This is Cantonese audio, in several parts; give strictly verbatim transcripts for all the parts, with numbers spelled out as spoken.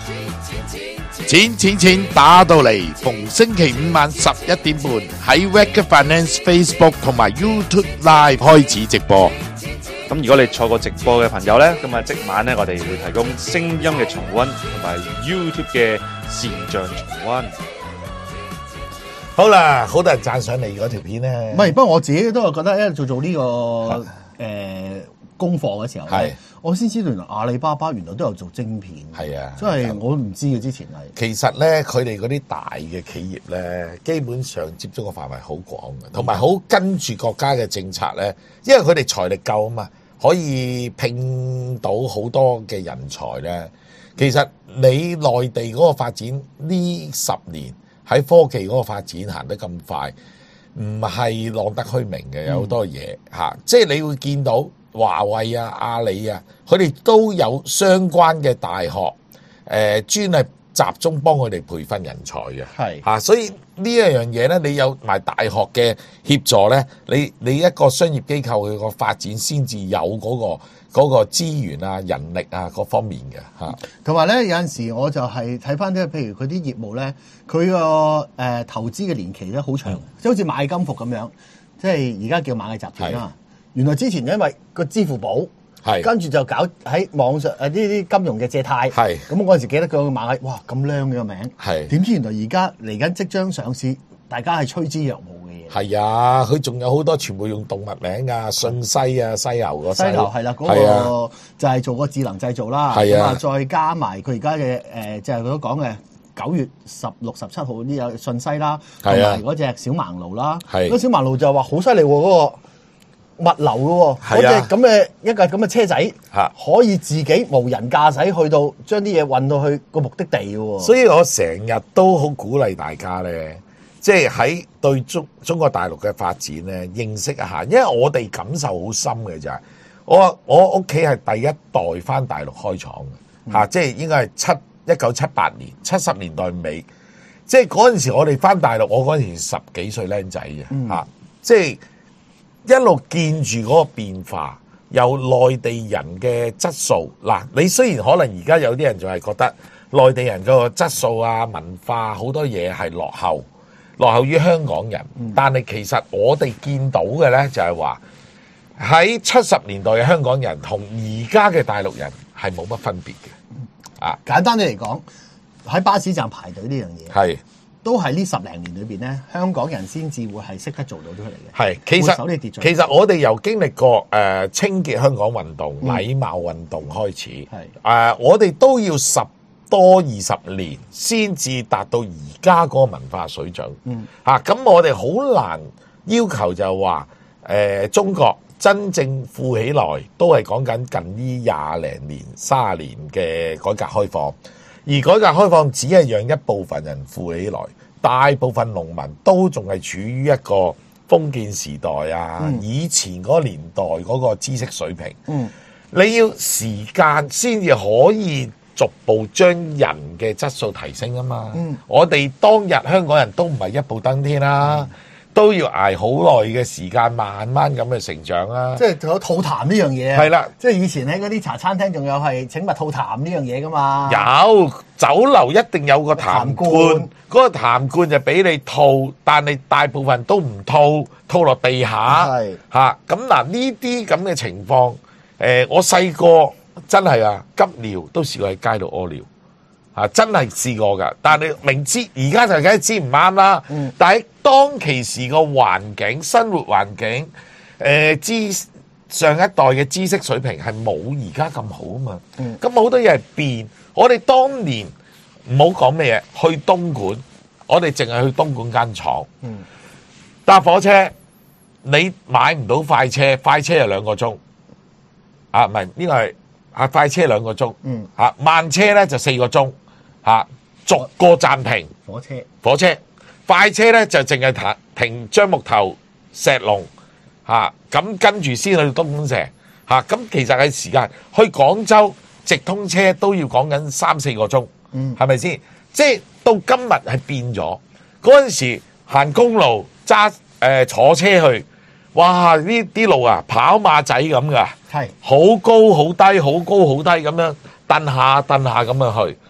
錢錢錢打到嚟，逢星期五晚十一點半喺 Wacker Finance Facebook 同埋 YouTube Live 開始直播。 咁如果你錯過直播嘅朋友呢，咁啊即晚呢，我哋會提供聲音嘅重溫同埋 YouTube 嘅視像重溫。 好啦，好多人讚賞你嗰條片咧。 唔係，不過我自己都係覺得咧，做做呢、這個誒、呃、功課嘅時候咧，我先知道原來阿里巴巴原來都有做晶片。係啊，真係我唔知嘅之前係。 其實咧，佢哋嗰啲大嘅企業咧，基本上接觸嘅範圍好廣嘅，同埋好跟住國家嘅政策咧，因為佢哋財力夠啊嘛，可以聘到好多嘅人才咧。其實你內地嗰個發展呢十年，喺科技嗰個發展行得咁快，唔係浪得虛名嘅，有好多嘢嚇、嗯，即係你會見到華為啊、阿里啊，佢哋都有相關嘅大學，誒、呃、專係集中幫佢哋培訓人才嘅，係嚇、啊，所以呢一樣嘢咧，你有埋大學嘅協助咧，你你一個商業機構佢個發展先至有嗰、嗰個。嗰、那個資源啊、人力啊各方面嘅嚇， 同埋咧有陣時我就係睇翻啲，譬如佢啲業務咧，佢個誒投資嘅年期咧好長，即係好似買金服咁樣，即係而家叫螞蟻集團啦。原來之前因為個支付寶，係跟住就搞喺網上誒呢啲金融嘅借貸，係咁嗰陣時記得個螞蟻，哇咁靚嘅個名，係點知原來而家嚟緊即將上市，大家係趨之若鶩。 係啊，佢仲有好多全部用動物名啊，信西啊，犀牛個犀牛係啦，嗰、那個就係做個智能製造啦。係啊，再加埋佢而家嘅誒，就係佢都講嘅九月十六、十七號呢有信西啦，同埋嗰隻小盲驢啦。係，嗰小盲驢就話好犀利喎，嗰、那個物流嘅喎，嗰隻咁嘅一架咁嘅車仔，可以自己無人駕駛去到將啲嘢運到去個目的地嘅喎。 所以我成日都好鼓勵大家咧。即係喺對中中國大陸嘅發展咧，認識一下，因為我哋感受好深嘅就係，我我屋企係第一代翻大陸開廠嘅嚇，即係應該係七一九七八年七十年代尾，即係嗰陣時我哋翻大陸，我嗰陣時十幾歲僆仔嘅嚇，即係一路見住嗰個變化，由內地人嘅質素嗱，你雖然可能而家有啲人就係覺得內地人個質素啊、文化好多嘢係落後。落後於香港人，但係其實我哋見到嘅咧就係話喺七十年代嘅香港人同而家嘅大陸人係冇乜分別嘅。啊， 簡單啲嚟講，喺巴士站排隊呢樣嘢係都係呢十零年裏邊咧，香港人先至會係識得做到出嚟嘅。係，其實其實我哋由經歷過誒、呃、清潔香港運動、嗯、禮貌運動開始，係誒、呃、我哋都要十多二十年先至達到而家嗰個文化水準，嗯，嚇咁我哋好難要求就話誒、呃、中國真正富起來都係講緊近呢廿零年、三十年嘅改革開放，而改革開放只係讓一部分人富起來，大部分農民都仲係處於一個封建時代啊，嗯、以前嗰個年代嗰個知識水平，嗯，你要時間先至可以逐步將人嘅質素提升啊嘛、嗯！我哋當日香港人都唔係一步登天啦、啊嗯，都要捱好耐嘅時間，慢慢咁嘅成長啦、啊。 即係仲有吐痰呢樣嘢啊！係啦，即係以前喺嗰啲茶餐廳仲有係請勿吐痰呢樣嘢噶嘛。有酒樓一定有個痰罐，嗰、嗰個痰罐就俾你吐，但係大部分都唔吐，吐落地下。係嚇咁嗱，呢啲咁嘅情況，誒、呃，我細個。真係啊，急尿都試過喺街度屙尿，啊真係試過噶。但係你明知而家就梗係知唔啱啦。嗯、但係當其時個環境、生活環境，誒、呃、知上一代嘅知識水平係冇而家咁好啊嘛。咁、嗯、好多嘢係變。我哋當年唔好講咩嘢，去東莞，我哋淨係去東莞間廠，搭、嗯、火車你買唔到快車，快車係兩個鐘。啊，唔係呢個係。啊，快車兩個鐘，嗯，嚇慢車咧就四個鐘，嚇逐個站停。火車，火車，快車咧就淨係停停樟木頭、石龍，嚇咁跟住先去東莞城，嚇咁其實係時間去廣州直通車都要講緊三四個鐘，嗯，係咪先？即係到今日係變咗，嗰陣時行公路揸誒坐車去。哇！呢啲路啊，跑馬仔咁噶，係好高好低，好高好低咁樣，蹬下蹬下咁樣去。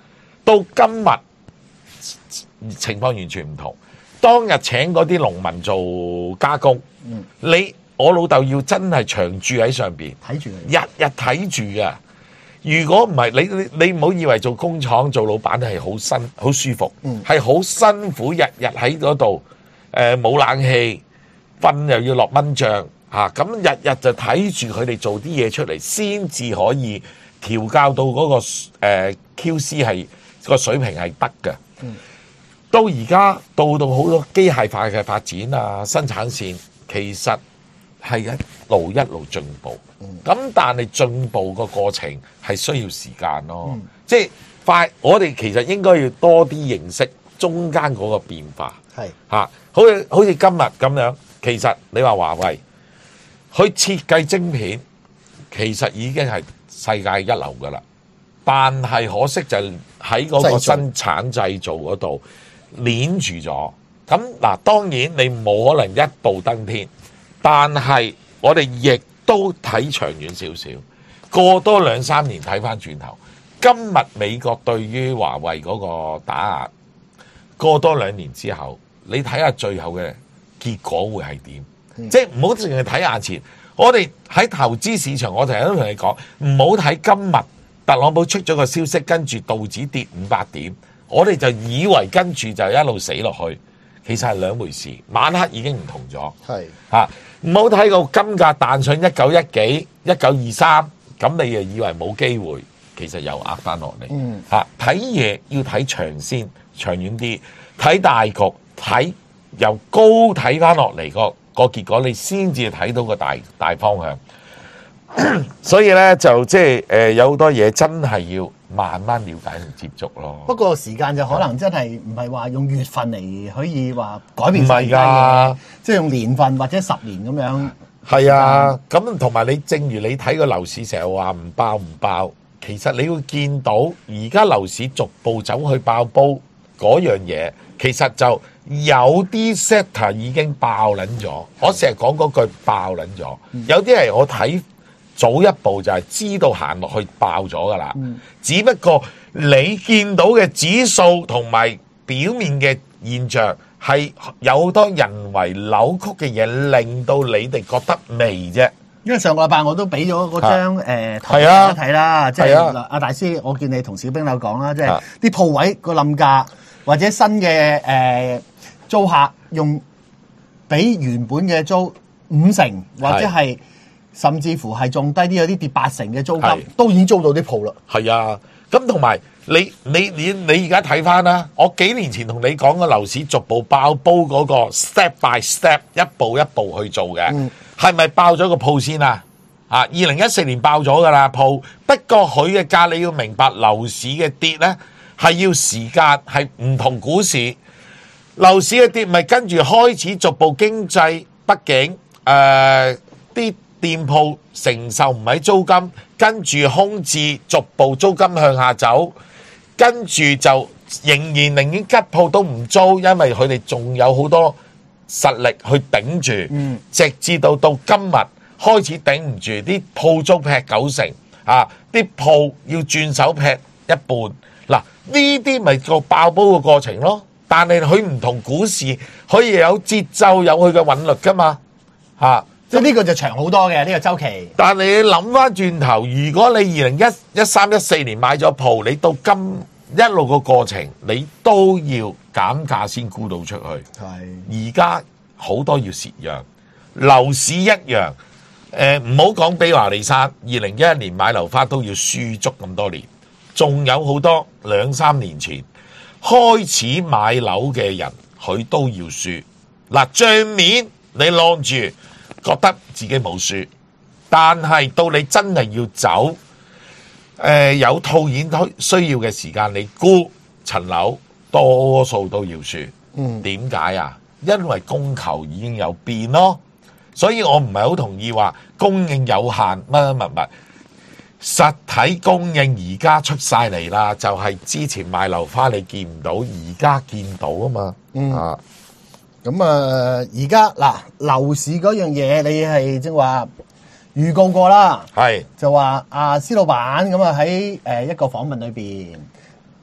到今日情況完全唔同。當日請嗰啲農民做加工，嗯、你我老豆要真係長住喺上邊， 睇住， 日日睇住㗎。如果唔係，你你你唔好以為做工廠做老闆係好辛好舒服，係好、嗯、辛苦，日日喺嗰度，誒冇冷氣，瞓又要落蚊帳嚇，咁日日就睇住佢哋做啲嘢出嚟，先至可以調教到嗰、嗰個、呃、Q C 係個水平係得嘅。嗯、到而家到到好多機械化嘅發展啊，生產線其實係一路一路進步。咁、嗯、但係進步個過程係需要時間咯，嗯、即係快。我哋其實應該要多啲認識中間嗰個變化，係嚇是、啊。好似好似今日咁樣，其實你話華為去設計晶片，其實已經係世界一流噶啦。但係可惜就喺嗰個生產製造嗰度鏈住咗。咁嗱，當然你冇可能一步登天，但係我哋亦都睇長遠少少，過多兩三年睇翻轉頭，今日美國對於華為嗰個打壓，過多兩年之後，你睇下最後嘅結果會係點？嗯、即係唔好淨係睇眼前。我哋喺投資市場，我成日都同你講，唔好睇今日特朗普出咗個消息，跟住道指跌五百點，我哋就以為跟住就一路死落去。其實係兩回事，晚黑已經唔同咗。係嚇，唔好睇到金價彈上一九一幾、一九二三，咁你就以為冇機會，其實又壓翻落嚟。嗯嚇，睇嘢要睇長線、長遠啲，睇大局，睇由高睇翻落嚟個個結果，你先至睇到個大大方向。所以咧就即係誒有好多嘢真係要慢慢了解同接觸咯。不過時間就可能真係唔係話用月份嚟可以話改變世界嘅， 唔係㗎， 即係用年份或者十年咁樣。 係啊，咁同埋你正如你睇個樓市成日話唔爆唔爆，其實你會見到而家樓市逐步走去爆煲嗰樣嘢，其實就有啲 sector 已經爆撚咗。我成日講嗰句爆撚咗，有啲係我睇早一步就係知道行落去爆咗噶啦，嗯、只不過你見到嘅指數同埋表面嘅現象係有好多人為扭曲嘅嘢，令到你哋覺得微啫。 因為上個禮拜我都俾咗嗰張誒圖大家睇啦，即係阿大師，我見你同小兵友講啦，即係啲鋪位個冧價或者新嘅誒、呃、租客用比原本嘅租五成或者係。甚至乎係仲低啲，有啲跌八成嘅租金，都已經租到啲鋪啦。 係啊，咁同埋你你你你而家睇翻啦，我幾年前同你講個樓市逐步爆煲嗰個 step by step 一步一步去做嘅，係咪、嗯、爆咗個鋪先啊？啊，二零一四年爆咗噶啦鋪，不過佢嘅價你要明白，樓市嘅跌咧係要時間，係唔同股市。樓市嘅跌咪跟住開始逐步經濟，畢竟誒啲。呃店鋪承受唔起租金，跟住空置，逐步租金向下走，跟住就仍然寧願吉鋪都唔租，因為佢哋仲有好多實力去頂住，嗯、直至到到今日開始頂唔住，啲鋪租劈九成，啊，啲鋪要轉手劈一半，嗱呢啲咪個爆煲嘅過程咯。但係佢唔同股市，可以有節奏，有佢嘅韻律噶嘛，嚇、啊。 即係呢個就長好多嘅呢、呢個周期。 但係你諗翻轉頭，如果你二零一三一四年買咗鋪，你到今一路個過程，你都要減價先沽到出去。係而家好多要蝕讓，樓市一樣。誒唔好講比華利山，二零一一年買樓花都要輸足咁多年，仲有好多兩三年前開始買樓嘅人，佢都要輸。嗱，帳面你晾住。覺得自己冇輸，但係到你真係要走，誒、呃、有套現需要嘅時間，你沽層樓多數都要輸。嗯，點解啊？因為供求已經有變咯，所以我唔係好同意話供應有限乜乜乜乜。實體供應而家出晒嚟啦，就係、是、之前賣樓花你見唔到，而家見到啊嘛。嗯啊。 咁啊，而家嗱樓市嗰樣嘢，你係即係話預告過啦，係就話阿施老闆咁啊喺誒一個訪問裏邊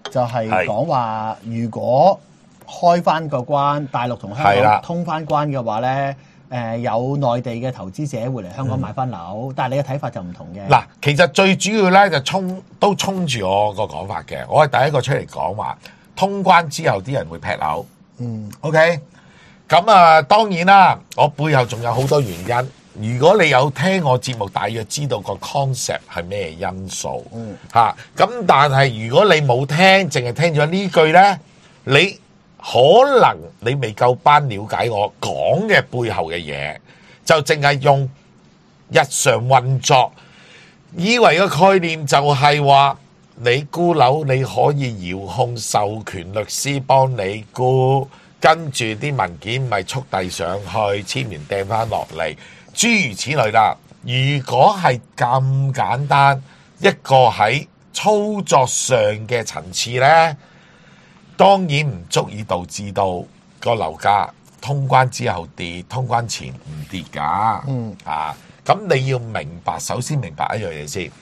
就係講話如果開翻個關，大陸同香港通翻關嘅話咧，誒有內地嘅投資者會嚟香港買翻樓，嗯、但係你嘅睇法就唔同嘅。 嗱，其實最主要咧就衝都衝住我個講法嘅，我係第一個出嚟講話通關之後啲人會劈樓。嗯 ，OK， 咁啊當然啦，我背後仲有好多原因。如果你有聽我節目，大約知道個 concept 係咩因素。嗯，嚇咁，但係如果你冇聽，淨係聽咗呢句咧，你可能你未夠班了解我講嘅背後嘅嘢，就淨係用日常運作，以為個概念就係話你沽樓你可以遙控授權律師幫你沽，跟住啲文件咪速遞上去，簽完掟翻落嚟。諸如此類啦。如果係咁簡單，一個喺操作上嘅層次呢，當然唔足以導致到個樓價通關之後跌，通關前唔跌㗎。嗯啊，咁你要明白，首先明白一樣嘢先。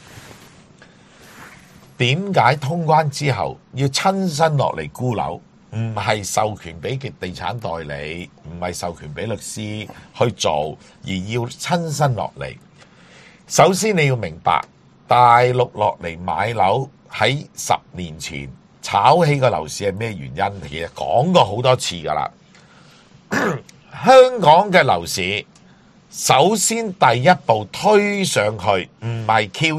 點解通關之後要親身落嚟沽樓？唔係授權俾嘅地產代理，唔係授權俾律師去做，而要親身落嚟。首先你要明白，大陸落嚟買樓喺十年前炒起個樓市係咩原因？其實講過好多次㗎啦。香港嘅樓市首先第一步推上去唔係 Q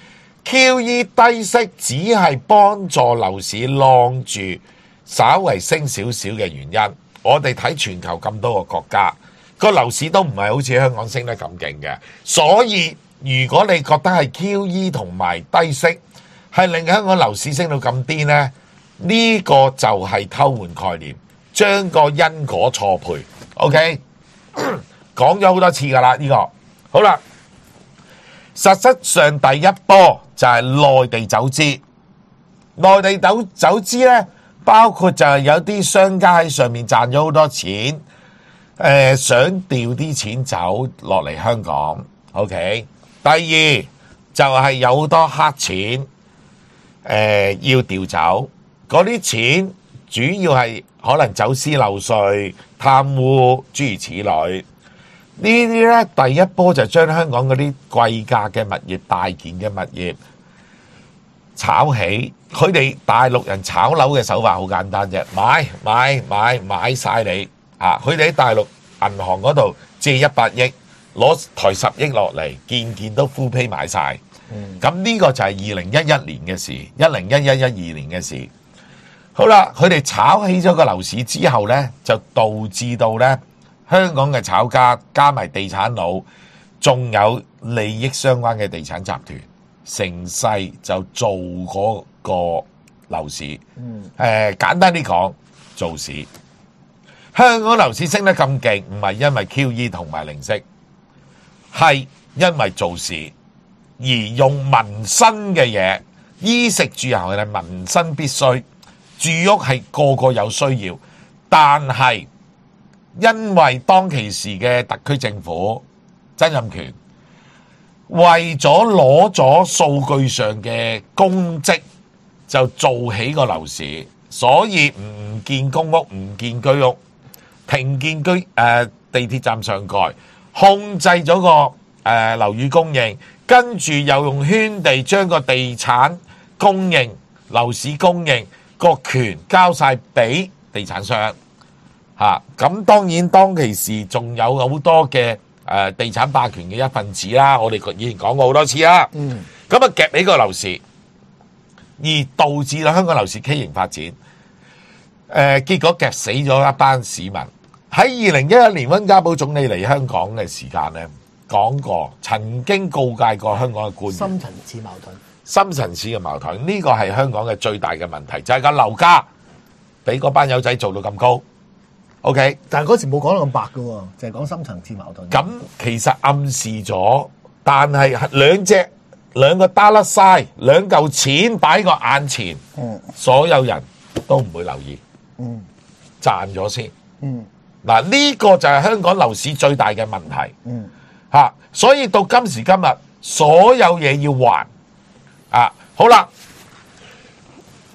E，Q E 低息只係幫助樓市晾住稍為升少少嘅原因。我哋睇全球咁多個國家個樓市都唔係好似香港升得咁勁嘅，所以如果你覺得係 Q E 同埋低息係令香港樓市升到咁癲呢，呢個就係偷換概念，將個因果錯配。OK， 講咗好多次噶啦，呢個好啦。實質上第一波就係內地走資，內地走走資呢。包括就係有啲商家喺上面賺咗好多錢，誒、呃、想調啲錢走落嚟香港。OK， 第二就係、是、有好多黑錢，誒、呃、要調走嗰啲錢，主要係可能走私漏稅、貪污諸如此類。呢啲呢，第一波就將香港嗰啲貴價嘅物業、大件嘅物業炒起。佢哋大陸人炒樓嘅手法好簡單啫，買買買買晒你啊！佢哋喺大陸銀行嗰度借一百億，攞台十億落嚟，件件都 full pay 買晒。咁呢、嗯、個就係二零一一年嘅事，一零一一一二年嘅事。好啦，佢哋炒起咗個樓市之後呢，就導致到呢香港嘅炒家加埋地產佬，仲有利益相關嘅地產集團，成勢就做嗰個樓市。嗯，誒、呃，簡單啲講，做市。香港樓市升得咁勁，唔係因為 Q E 同埋零息，係因為做市，而用民生嘅嘢，衣食住行係民生必須，住屋係個個有需要，但係因為當其時嘅特區政府曾蔭權為咗攞咗數據上嘅功績，就做起個樓市，所以唔建公屋，唔建居屋，停建居誒、呃、地鐵站上蓋，控制咗個誒、呃、樓宇供應，跟住又用圈地將個地產供應、樓市供應個權交晒俾地產商嚇。咁、啊、當然當其時仲有好多嘅誒、呃、地產霸權嘅一份子啦，我哋以前講過好多次啦。嗯，咁啊夾起個樓市，而導致到香港樓市畸形發展。誒、呃，結果夾死咗一班市民。喺二零一一年，溫家寶總理嚟香港嘅時間咧，講過，曾經告誡過香港嘅官員。 深層次矛盾。 深層次嘅矛盾，呢個係香港嘅最大嘅問題，就係個樓價俾嗰班友仔做到咁高。OK， 但係嗰時冇講到咁白嘅喎，就係講深層次矛盾。 咁其實暗示咗，但係兩隻兩個打甩晒，兩嚿錢擺喺個眼前，嗯，所有人都唔會留意，嗯，賺咗先，嗯，嗱呢個就係香港樓市最大嘅問題，嗯，吓，所以到今時今日，所有嘢要還，啊，好啦，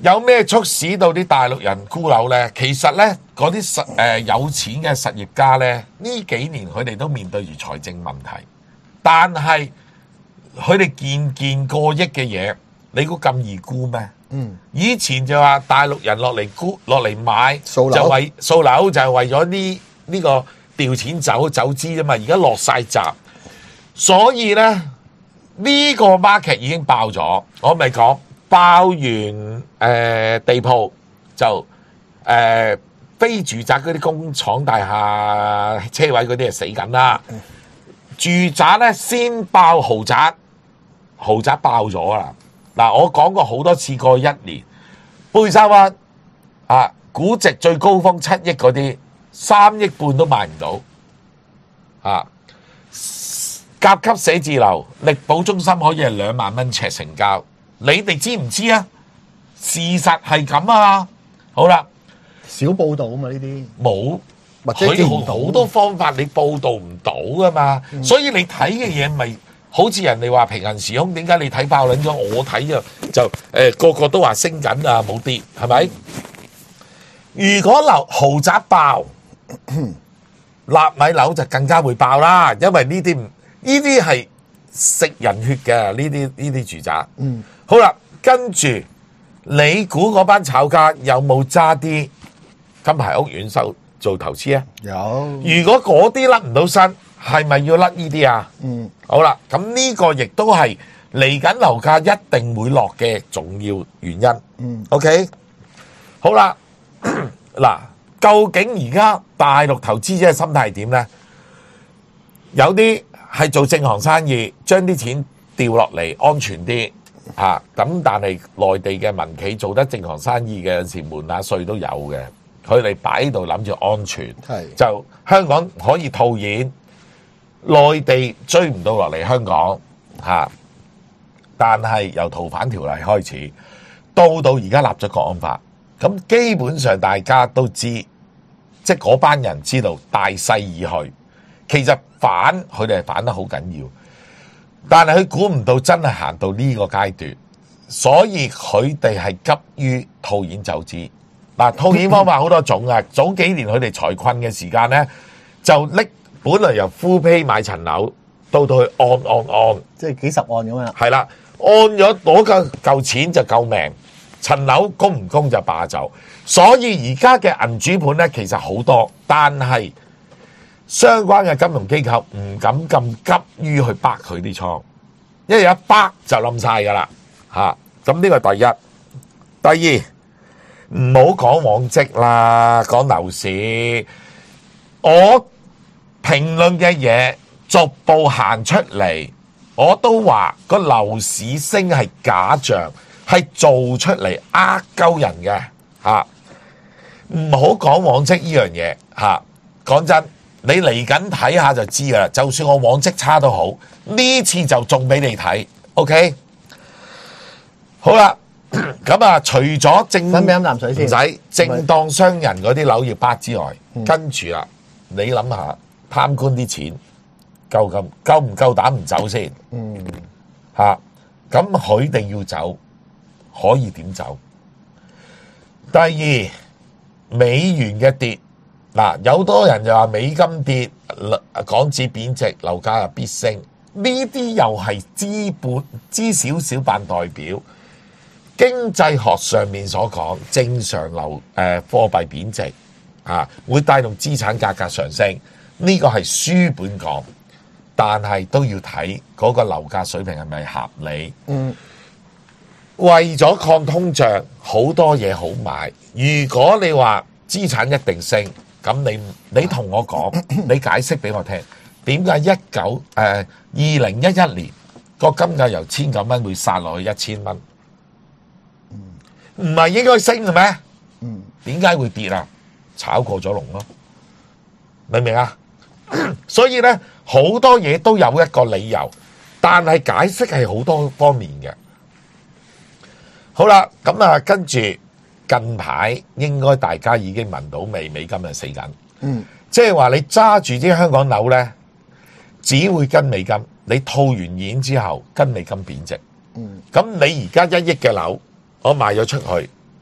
有咩促使到啲大陸人沽樓呢？其實呢，嗰啲實誒有錢嘅實業家呢，呢幾年佢哋都面對住財政問題，但係佢哋件件過億嘅嘢，你估咁易沽咩？嗯，以前就話大陸人落嚟沽落嚟買， 掃樓就為掃樓就係為咗呢呢個調錢走走資啫嘛，而家落晒閘，所以呢，呢、這個 market 已經爆咗，我咪講。爆完誒、呃、地鋪就誒、呃、非住宅嗰啲工廠大廈車位嗰啲係死緊啦，住宅咧先爆豪宅，豪宅爆咗啦。嗱，我講過好多次，過一年貝沙灣啊，估值最高峰七億嗰啲，三億半都賣唔到啊。甲級寫字樓力寶中心可以係兩萬蚊尺成交。你哋知唔知啊？事實係咁啊！好啦， 少報道啊嘛，呢啲冇， 或者見唔到好多方法你報道唔到噶嘛，嗯、所以你睇嘅嘢咪好似人哋話平行時空，點解你睇爆撚咗？我睇就就誒、呃、個個都話升緊啊，冇跌係咪？如果樓豪宅爆，納米樓就更加會爆啦，因為呢啲呢啲係食人血嘅呢啲呢啲住宅。嗯。好啦，跟住你估嗰班炒家有冇揸啲金牌屋苑收做投資啊？ 有。 如果嗰啲甩唔到身，係咪要甩呢啲啊？嗯。好啦，咁呢個亦都係嚟緊樓價一定會落嘅重要原因。嗯。OK。好啦，嗱，究竟而家大陸投資者嘅心態係點咧？有啲係做正行生意，將啲錢掉落嚟安全啲。啊，咁但係內地嘅民企做得正行生意嘅，有時瞞下稅都有嘅，佢哋擺喺度諗住安全，就香港可以套現，內地追唔到落嚟香港嚇、啊，但係由逃犯條例開始，到到而家立咗國安法，咁基本上大家都知，即係嗰班人知道大勢已去，其實反佢哋係反得好緊要。但係佢估唔到真係行到呢個階段，所以佢哋係急於套現走資。嗱，套現方法好多種啊！早幾年佢哋財困嘅時間咧，就拎本來由 full pay 買層樓，到到去按按按， 即係幾十按咁樣。 係啦，按咗攞嚿嚿錢就救命，層樓供唔供就霸走。所以而家嘅銀主盤咧，其實好多，但係相關嘅金融機構唔敢咁急於去掰佢啲倉，因為一掰就冧晒噶啦嚇。咁呢個第一，第二唔好講往績啦，講樓市。我評論嘅嘢逐步行出嚟，我都話個樓市升係假象，係做出嚟呃鳩人嘅嚇。唔好講往績呢樣嘢嚇，講真。你嚟緊睇下就知噶啦，就算我往績差都好，呢次就中俾你睇 ，OK？ 好啦，咁啊，除咗正飲飲啖水先， 唔使正當商人嗰啲樓要bắt之外，嗯、跟住啦，你諗下貪官啲錢夠咁夠唔夠膽唔走先？嗯，吓咁佢哋要走，可以點走？第二，美元嘅跌。嗱，有多人就話美金跌，港紙貶值，樓價又必升。呢啲又係資本知少少扮代表，經濟學上面所講正常流誒貨幣貶值啊，會帶動資產價格上升。呢個係書本講，但係都要睇嗰個樓價水平係咪合理。嗯，為咗抗通脹，好多嘢好買。如果你話資產一定升。咁你你同我講，你解釋俾我聽，點解一九誒二零一一年個金價由千九蚊會殺落去一千蚊？唔係應該升嘅咩？嗯，點解會跌啊？炒過咗龍咯，明唔明啊？所以咧好多嘢都有一個理由，但係解釋係好多方面嘅。好啦，咁啊跟住。近排應該大家已經聞到味，美金係死緊。嗯，即係話你揸住啲香港樓咧，只會跟美金。你套完現之後，跟美金貶值。嗯，咁你而家一億嘅樓，我賣咗出去，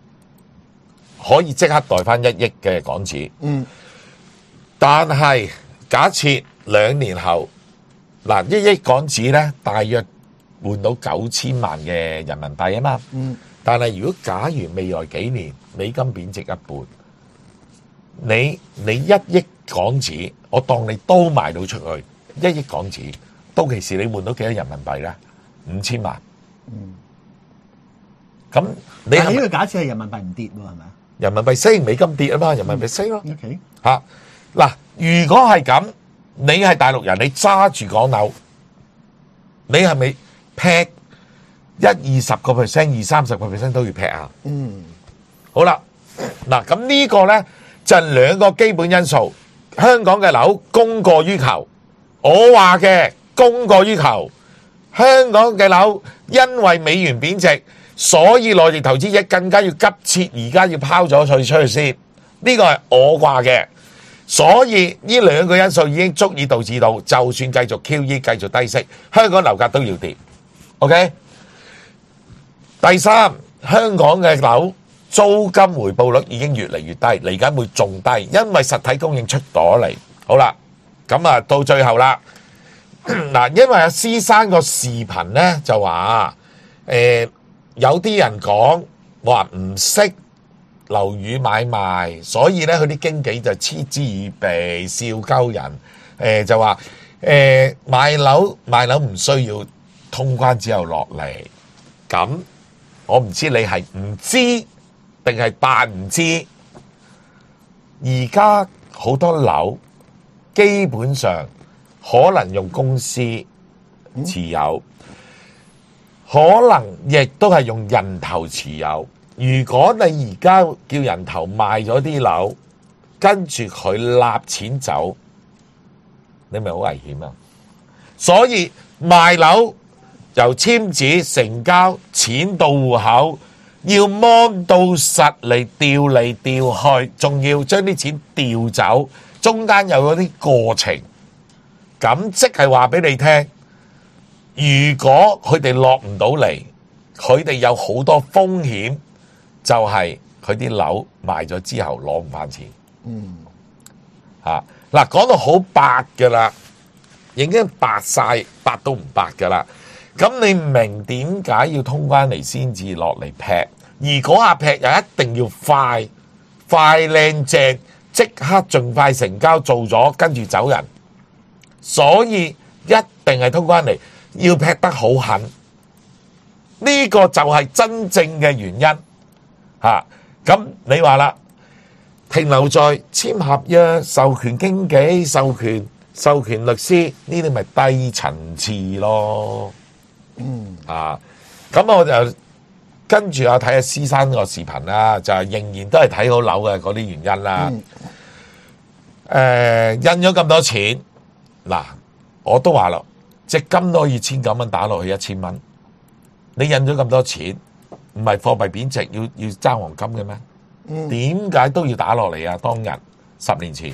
可以即刻袋翻一億嘅港紙。 嗯， 但係假設兩年後，嗱一億港紙咧，大約換到九千萬嘅人民幣啊嘛。 嗯， 但係如果假如未來幾年美金貶值一半，你你一億港紙，我當你都賣到出去，一億港紙，到期時你換到幾多人民幣咧？五千萬。 嗯， 咁你係呢個假設係人民幣唔跌喎，係咪啊？ 人民幣升，美金跌啊嘛，人民幣升咯。 O K， 嚇嗱，如果係咁，你係大陸人，你揸住港樓，你係咪劈一二十個 percent、二三十個 percent 都要劈啊？ 嗯， 好啦，嗱咁呢個咧就係兩個基本因素。香港嘅樓供過於求，我話嘅供過於求。香港嘅樓因為美元貶值，所以內地投資者更加要急切，而家要拋咗佢出去先。呢個係我話嘅，所以呢兩個因素已經足以導致到，就算繼續 Q E 繼續低息，香港樓價都要跌。OK， 第三，香港嘅樓租金回報率已經越嚟越低，嚟緊會仲低，因為實體供應出咗嚟。好啦，咁啊到最後啦。嗱，因為阿施生個視頻咧就話，誒、呃、有啲人講話唔識樓宇買賣，所以咧佢啲經紀就嗤之以鼻，笑鳩人。誒、呃、就話誒、呃、買樓買樓唔需要通關之後落嚟。咁我唔知你係唔知定係扮唔知。而家好多樓基本上可能用公司持有，可能亦都係用人頭持有。如果你而家叫人頭賣咗啲樓，跟住佢納錢走，你咪好危險啊！所以賣樓由簽紙成交錢到戶口，要摸到實嚟調嚟調去，仲要將啲錢調走，中間有嗰啲過程。咁即係話俾你聽，如果佢哋落唔到嚟，佢哋有好多風險，就係佢啲樓賣咗之後攞唔翻錢。 嗯， 嚇嗱，講到好白㗎啦，已經白晒，白到唔白㗎啦。咁你唔明點解要通關嚟先至落嚟劈？而嗰下劈又一定要快快靚正，即刻盡快成交做咗，跟住走人。所以一定係通關嚟，要劈得好狠，呢個就係真正嘅原因嚇。咁你話啦，停留在簽合約、授權經紀、授權授權律師呢啲咪低層次咯。嗯啊，咁我就跟住我睇下施生個視頻啦，就係仍然都係睇好樓嘅嗰啲原因啦。誒，印咗咁多錢。嗱，我都話啦，隻金都可以千九蚊打落去一千蚊。你印咗咁多錢，唔係貨幣貶值要要爭黃金嘅咩？點解都要打落嚟啊？當日十年前，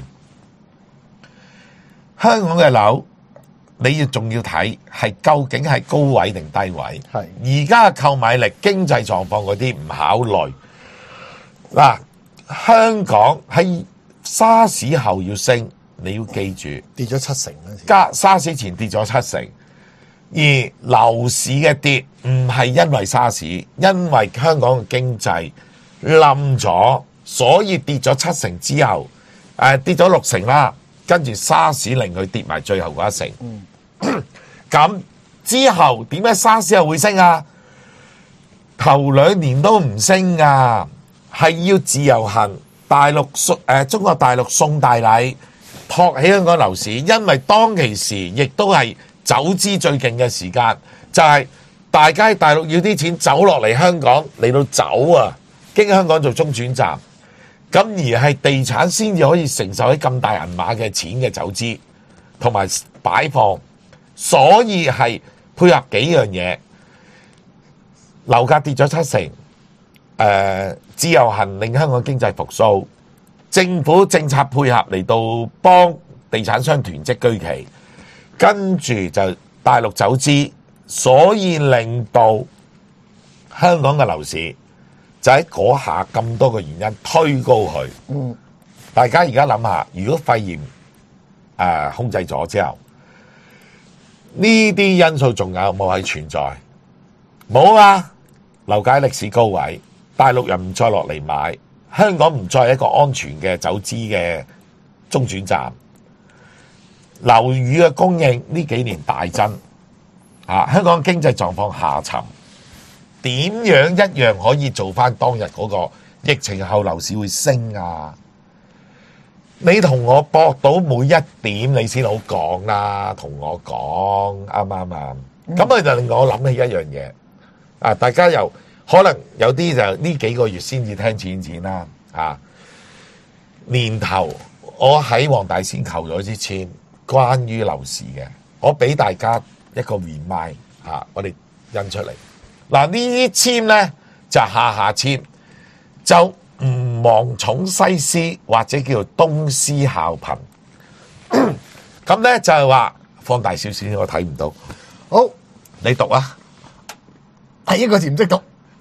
香港嘅樓，你要仲要睇係究竟係高位定低位？係而家嘅購買力、經濟狀況嗰啲唔考慮。嗱，香港喺沙士後要升。你要記住， 跌咗七成啦。 加沙士前跌咗七成，而樓市嘅跌唔係因為沙士，因為香港嘅經濟冧咗，所以跌咗七成之後，誒、呃、跌咗六成啦，跟住沙士令佢跌埋最後嗰一成。咁、嗯、之後點解沙士又會升啊？頭兩年都唔升啊，係要自由行，大陸送誒中國大陸送大禮。托起香港樓市，因為當其時亦都係走資最勁嘅時間，就係、是、大家大陸要啲錢走落嚟香港嚟到走啊，經香港做中轉站，咁而係地產先至可以承受起咁大銀碼嘅錢嘅走資同埋擺放，所以係配合幾樣嘢，樓價跌咗七成，誒、呃、自由行令香港經濟復甦。政府政策配合嚟到幫地產商囤積居奇，跟住就大陸走資，所以令到香港嘅樓市就喺嗰下咁多個原因推高佢。嗯，大家而家諗下，如果肺炎誒、呃、控制咗之後，呢啲因素仲有冇係存在？冇啊！樓價歷史高位，大陸人唔再落嚟買，香港唔再係一個安全嘅走資嘅中轉站。樓宇嘅供應呢幾年大增，啊，香港經濟狀況下沉，點樣一樣可以做翻當日嗰個疫情後樓市會升啊？你同我搏到每一點，你先好講啦，同我講啱唔啱啊？咁佢就令我諗起一樣嘢，啊，大家又可能有啲就呢幾個月先至聽錢錢啦，啊，年頭我喺黃大仙求咗支簽。關於樓市嘅，我俾大家一個 remind 嚇，我哋印出嚟。嗱，呢啲簽咧就下下簽，就唔忘寵西施或者叫做東施效顰。咁咧就係話放大少少，我睇唔到。好，你讀啊，係一個字唔識讀。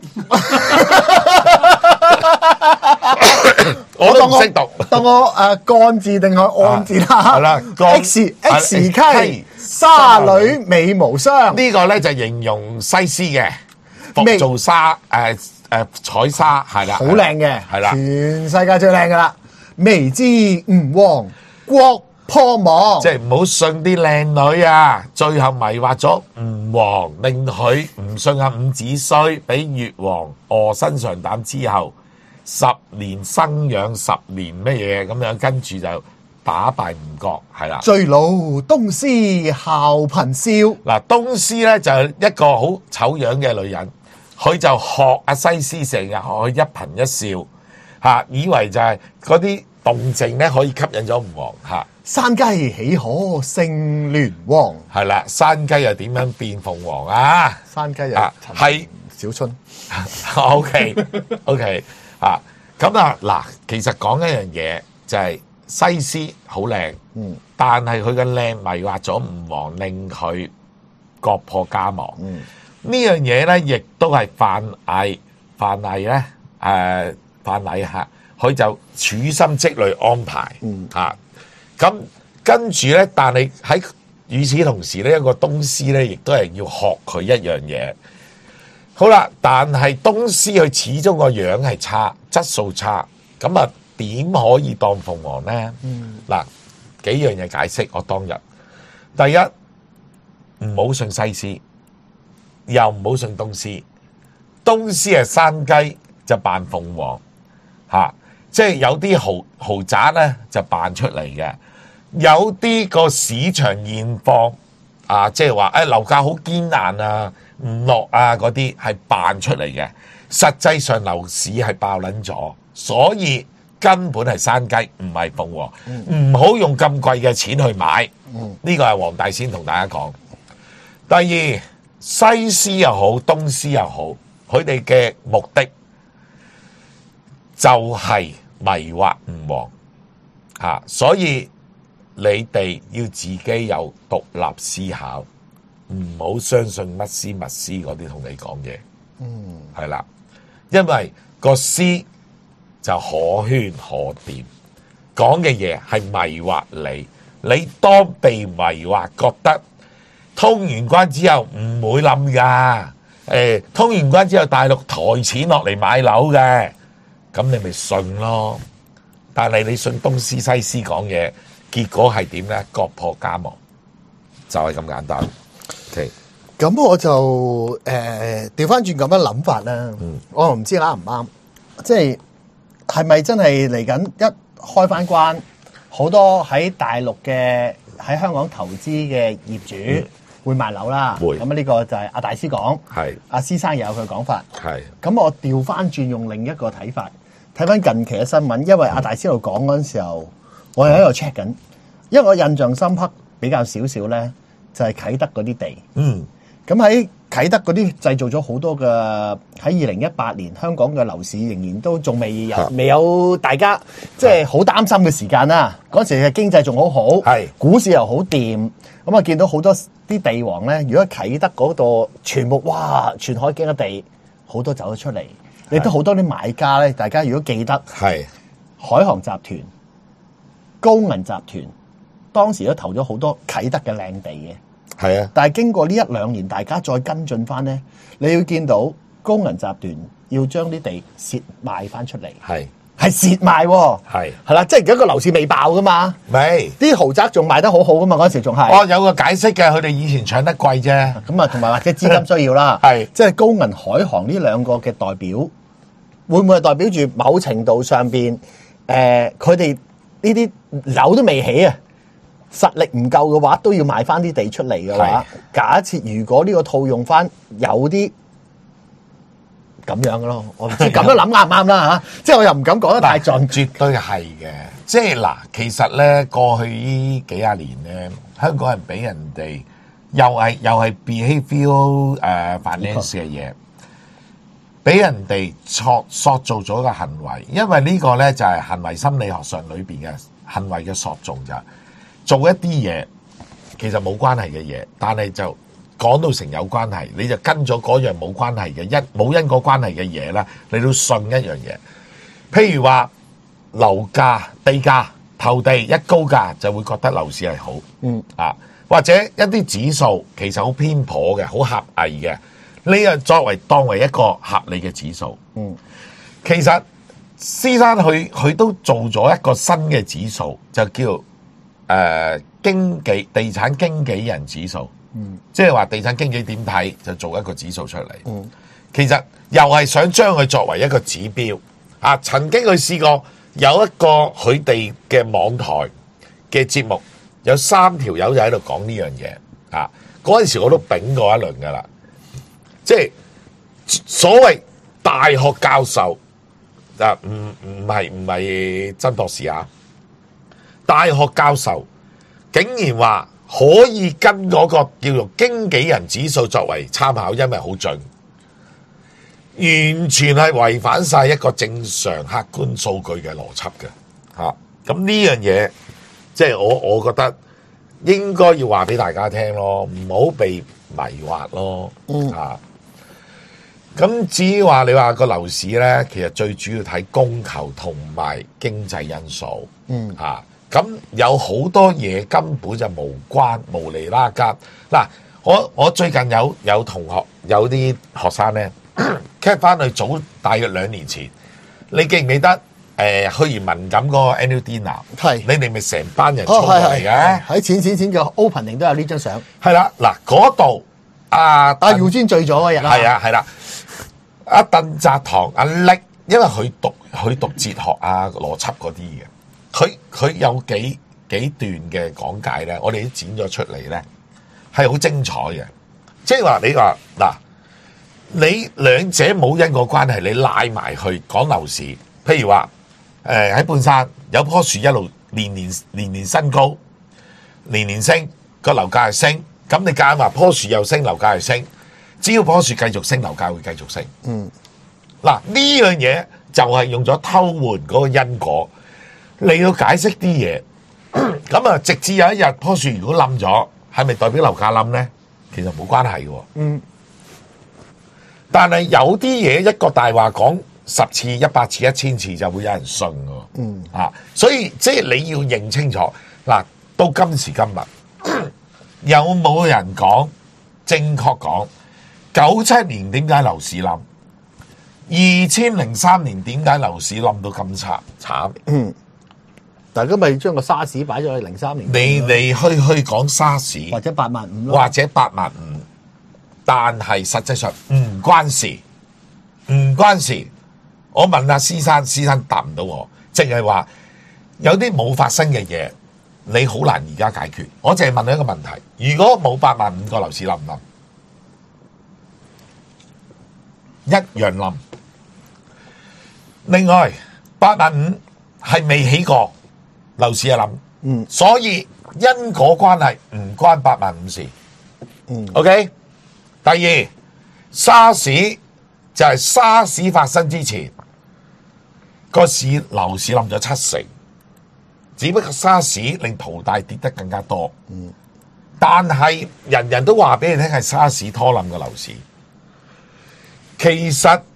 我都唔識讀，當我誒幹字定係按字啦。係啦 ，X X K 沙女美無雙呢個咧就形容西施嘅，服做沙誒誒採沙係啦，好靚嘅係啦，全世界最靚噶啦。未知吳王國破網，即係唔好信啲靚女啊！最後迷惑咗吳王，令佢唔信阿伍子胥，俾越王臥薪嘗膽之後。十年生養十年乜嘢咁樣，跟住就打敗吳國，係啦。最老東施效顰笑。嗱，東施咧就係一個好醜樣嘅女人，佢就學阿西施成日學佢一顰一笑，嚇，以為就係嗰啲動靜咧可以吸引咗吳王嚇。山雞豈可勝聯王？係啦，山雞又點樣變鳳凰啊？山雞又係小春。OK OK。啊，咁啊嗱，其實講一樣嘢就係、是、西施好靚，嗯，但係佢嘅靚迷惑咗吳王，令佢國破家亡。嗯，這樣東西呢樣嘢咧，亦都係范蠡，范蠡咧，誒、呃，范蠡吓，佢就處心積慮安排，嗯，啊，咁跟住咧，但係喺與此同時呢，一個東施咧，亦都係要學佢一樣嘢。好啦，但係東施佢始終個樣係差，質素差，咁啊點可以當鳳凰咧？嗱、嗯，幾樣嘢解釋我當日。第一，唔好信西施，又唔好信東施。東施係山雞就扮鳳凰，吓、啊，即係有啲豪豪宅咧就扮出嚟嘅，有啲個市場現況啊，即係話誒樓價好堅硬啊。唔落啊！嗰啲係扮出嚟嘅，實際上樓市係爆撚咗，所以根本係山雞，唔係鳳凰。唔好、嗯、用咁貴嘅錢去買，呢個係黃大仙同大家講。第二，西施又好，東施又好，佢哋嘅目的就係迷惑吳王嚇，所以你哋要自己有獨立思考。唔好相信乜施乜施嗰啲同你講嘢，嗯，係啦，因為個施就可圈可點，講嘅嘢係迷惑你，你當被迷惑，覺得通完關之後唔會冧噶，誒，通完關之後大陸抬錢落嚟買樓嘅，咁你咪信咯。但係你信東施西施講嘢，結果係點咧？國破家亡，就係咁簡單。咁、okay. 我就誒調翻轉咁樣諗法啦。嗯、我唔知啱唔啱，即係係咪真係嚟緊一開翻關，好多喺大陸嘅喺香港投資嘅業主會賣樓啦。會咁啊？呢個就係阿大師講，係阿施生有佢講法。係咁，我調翻轉用另一個睇法，睇翻近期嘅新聞，因為阿大師度講嗰陣時候，我又喺度 check 緊，因為我印象深刻比較少少咧。就係啟德嗰啲地，嗯，咁喺啟德嗰啲製造咗好多嘅，喺二零一八年香港嘅樓市仍然都仲未有，未有大家即係好擔心嘅時間啦。嗰陣時嘅經濟仲好好，係股市又好掂，咁啊見到好多啲地王咧，如果啟德嗰度全部哇全海景嘅地，好多走咗出嚟， 亦都好多啲買家咧。大家如果記得係海航集團、高銀集團當時都投咗好多啟德嘅靚地嘅。 係啊， 但係經過呢一兩年，大家再跟進翻咧，你要見到高銀集團要將啲地蝕賣翻出嚟， 係係蝕賣喎， 係係啦，即係而家個樓市未爆噶嘛， 未啲豪宅仲賣得好好噶嘛，嗰陣時仲係。 哦，有個解釋嘅，佢哋以前搶得貴啫， 咁啊，同埋或者資金需要啦， 係即係高銀、海航呢兩個嘅代表，會唔會係代表住某程度上邊誒佢哋呢啲樓都未起啊？實力唔夠嘅話，都要賣翻啲地出嚟嘅話，假設如果呢個套用翻有啲咁樣嘅咯，我唔知咁樣諗啱唔啱啦嚇，即係我又唔敢講得太盡， 絕對係嘅。即係嗱，其實咧過去呢幾廿年咧，香港人俾人哋又係又係 behavioral 誒 finance 嘅嘢，俾人哋塑塑造咗個行為，因為呢個咧就係行為心理學上裏邊嘅行為嘅塑造就係。做一啲嘢其實冇關係嘅嘢，但係就講到成有關係，你就跟咗嗰樣冇關係嘅一冇因果關係嘅嘢啦，你都信一樣嘢。譬如話樓價、地價、投地一高價就會覺得樓市係好，嗯啊，或者一啲指數其實好偏頗嘅、好狹隘嘅，呢個作為當為一個合理嘅指數，嗯，其實施生佢佢都做咗一個新嘅指數，就叫。誒、呃、經紀地產經紀人指數，嗯，即係話地產經紀點睇就做一個指數出嚟，嗯，其實又係想將佢作為一個指標啊。曾經佢試過有一個佢哋嘅網台嘅節目，有三條友就喺度講呢樣嘢啊。嗰陣時我都丙過一輪噶啦，即係所謂大學教授啊，唔唔係唔係真博士啊。大學教授竟然話可以跟嗰個叫做經紀人指數作為參考，因為好準，完全係違反晒一個正常客觀數據嘅邏輯嘅嚇。咁呢樣嘢，即係我我覺得應該要話俾大家聽咯，唔好被迷惑咯嚇。咁、啊、至於話你話個樓市咧，其實最主要睇供求同埋經濟因素，嗯嚇。啊咁有好多嘢根本就無關無厘啦更。嗱，我我最近有有同學有啲學生咧 ，cat 翻去早大約兩年前，你記唔記得誒、呃、去完文錦嗰個 annual dinner？ 係你哋咪成班人衝過嚟嘅， 喺淺淺淺嘅 opening 都有呢張相。 係啦，嗱嗰度阿阿耀尊醉咗嗰日啦， 係啊係啦，阿鄧澤堂阿叻，因為佢讀佢讀哲學啊邏輯嗰啲嘅。佢佢有幾幾段嘅講解咧，我哋都剪咗出嚟咧，係好精彩嘅。即係話你話嗱，你兩者冇因果關係，你拉埋去講樓市，譬如話誒喺半山有棵樹一路年年年年升高，年年升個樓價係升，咁你夾硬話棵樹又升，樓價係升，只要棵樹繼續升，樓價會繼續升。嗯，嗱呢樣嘢就係用咗偷換嗰個因果。你要解釋啲嘢，咁啊，直至有一日棵樹如果冧咗，係咪代表樓價冧咧？其實冇關係嘅。嗯。但係有啲嘢一個大話講十次、一百次、一千次就會有人信嘅。嗯。啊，所以即係你要認清楚嗱，到今時今日有冇人講正確講九七年點解樓市冧？二千零三年點解樓市冧到咁慘慘？嗯。 大家咪將個沙士擺咗去零三年， 嚟嚟去去講沙士， 或者八萬五咯， 或者八萬五，但係實際上唔關事，唔關事。我問阿施生，施生答唔到我，淨係話有啲冇發生嘅嘢，你好難而家解決。我淨係問你一個問題：如果冇八萬五個樓市冧唔冧？一樣冧。另外，八萬五係未起過。樓市啊諗，嗯，所以因果關係唔關八萬五事，嗯 ，OK。第二，沙士就係沙士發生之前個市樓市冧咗七成，只不過沙士令淘大跌得更加多，嗯，但係人人都話俾你聽係沙士拖冧嘅樓市，其實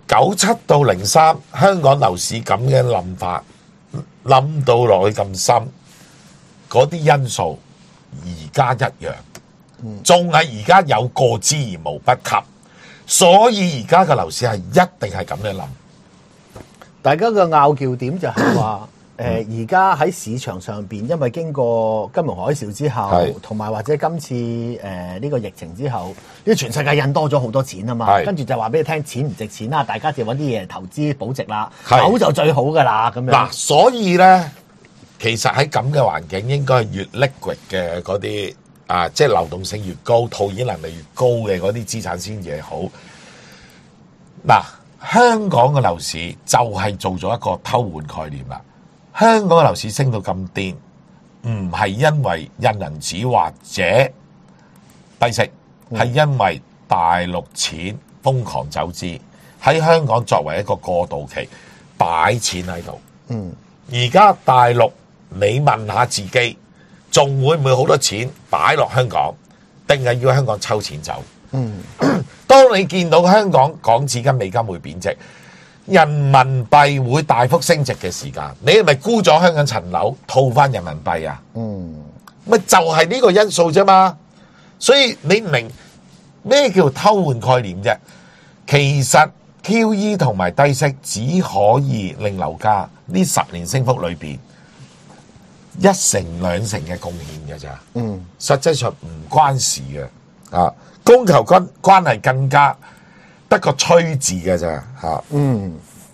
九七到零三香港樓市咁嘅諗法，諗到落去咁深，嗰啲因素而家一樣，仲係而家有過之而無不及，所以而家嘅樓市係一定係咁樣諗。 大家嘅拗撬點就係話。誒而家喺市場上邊，因為經過金融海嘯之後，同埋或者今次誒呢、呃這個疫情之後，因為全世界印多咗好多錢啊嘛，跟住就話俾你聽，錢唔值錢啦，大家就揾啲嘢投資保值啦，樓就最好噶啦咁樣。 嗱，所以咧，其實喺咁嘅環境，應該係越 liquid 嘅嗰啲啊，即係流動性越高、套現能力越高嘅嗰啲資產先至係好。嗱，香港嘅樓市就係做咗一個偷換概念啦。香港嘅樓市升到咁癲，唔係因為印銀紙或者低息，係因為大陸錢瘋狂走資，喺香港作為一個過渡期擺錢喺度。嗯，而家大陸你問下自己，仲會唔會好多錢擺落香港，定係要香港抽錢走？嗯，當你見到香港港紙跟美金會貶值，人民幣會大幅升值嘅時間，你係咪沽咗香港層樓套翻人民幣啊？嗯，咪就係呢個因素啫嘛。所以你明咩叫偷換概念啫？其實 Q E 同埋低息只可以令樓價呢十年升幅裏邊一成兩成嘅貢獻嘅咋。嗯，實際上唔關事嘅啊，供求關關係更加。得個吹字嘅咋吓，嗯，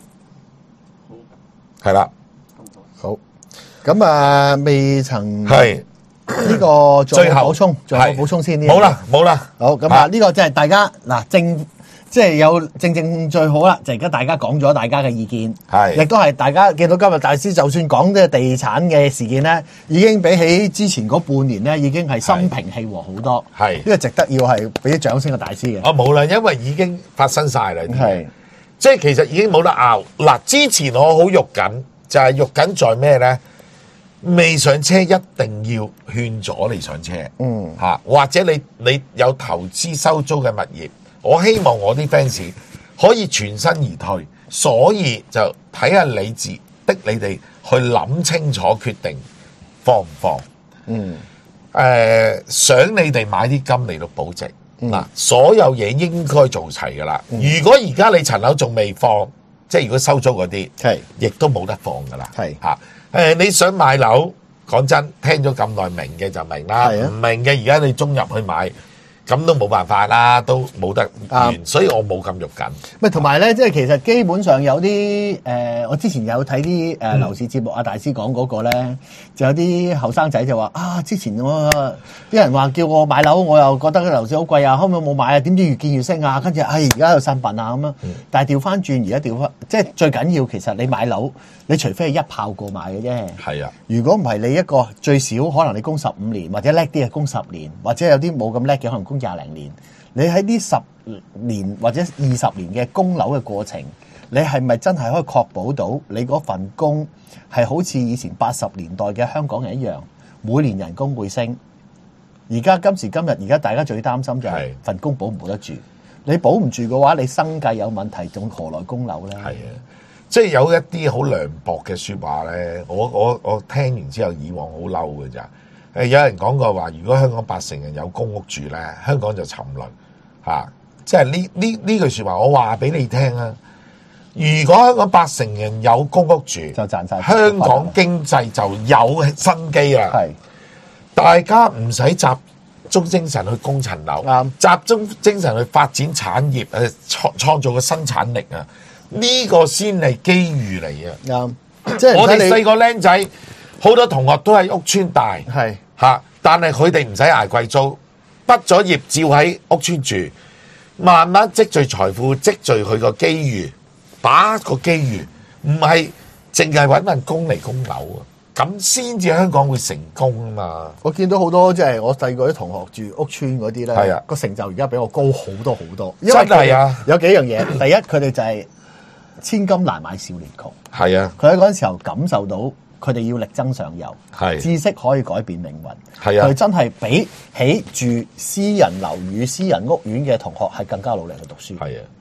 係啦， 好，咁啊，未曾係呢個最後補充，最後補充先呢？ 冇啦，冇啦， 好，咁啊，呢個即係大家嗱正。即係有正正最好啦，就而家大家講咗大家嘅意見，係亦都係大家見到今日大師就算講嘅地產嘅事件咧，已經比起之前嗰半年咧，已經係心平氣和好多，係呢個值得要係俾啲掌聲嘅大師嘅。 啊冇啦，因為已經發生晒啦，係即係其實已經冇得拗嗱。之前我好肉緊，就係肉緊在咩咧？未上車一定要勸咗你上車，嗯嚇，或者你你有投資收租嘅物業。我希望我啲 fans 可以全身而退，所以就睇下你自的你哋去諗清楚決定放唔放。嗯，誒、呃、想你哋買啲金嚟到保值嗱、嗯，所有嘢應該做齊噶啦、嗯。如果而家你層樓仲未放，即係如果收租嗰啲，係亦都冇得放噶啦。係嚇誒，你想買樓，講真，聽咗咁耐明嘅就明啦，唔明嘅而家你中入去買。咁都冇辦法啦，都冇得完、嗯，所以我冇咁肉緊。 咪同埋咧，即係其實基本上有啲誒、呃，我之前有睇啲誒樓市節目，阿、嗯、大師講嗰個咧，就有啲後生仔就話啊，之前我啲人話叫我買樓，我又覺得個樓市好貴啊，後尾冇買啊，點知越見越升啊，跟住唉，而家又新品啊咁樣。但係調翻轉，而家調翻，即係最緊要，其實你買樓，你除非係一炮過買嘅啫。係啊，如果唔係你一個最少可能你供十五年，或者叻啲係供十年，或者有啲冇咁叻嘅可能供廿零年，你喺呢十年或者二十年嘅供樓嘅過程，你係咪真係可以確保到你嗰份工係好似以前八十年代嘅香港人一樣，每年人工會升？而家今時今日，而家大家最擔心就係份工保唔保得住？你保唔住嘅話，你生計有問題，仲何來供樓咧？係啊， 即係有一啲好涼薄嘅說話咧，我我我聽完之後，以往好嬲嘅咋。誒有人講過話，如果香港八成人有公屋住咧，香港就沉淪嚇、啊。即係呢呢呢句説話，我話俾你聽啊！如果香港八成人有公屋住，就賺晒，香港經濟就有生機啦。係，大家唔使集中精神去供層樓，集中精神去發展產業，誒創創造個生產力啊！呢、這個先係機遇嚟嘅。啱，即係我哋細個僆仔，好多同學都喺屋邨大。係。吓，但係佢哋唔使挨貴租，畢咗業照喺屋邨住，慢慢積聚財富，積聚佢個機遇，把握個機遇，唔係淨係搵份工嚟供樓啊，咁先至香港會成功啊嘛！ 我見到好多即係、就是、我細個啲同學住屋邨嗰啲咧，係啊，個成就而家比我高好多好多。因為真係啊！有幾樣嘢，第一佢哋就係千金難買少年窮，係啊，佢喺嗰陣時候感受到。佢哋要力爭上游，知識可以改變命運。係啊，佢真係比起住私人樓宇、私人屋苑嘅同學係更加努力去讀書。係啊，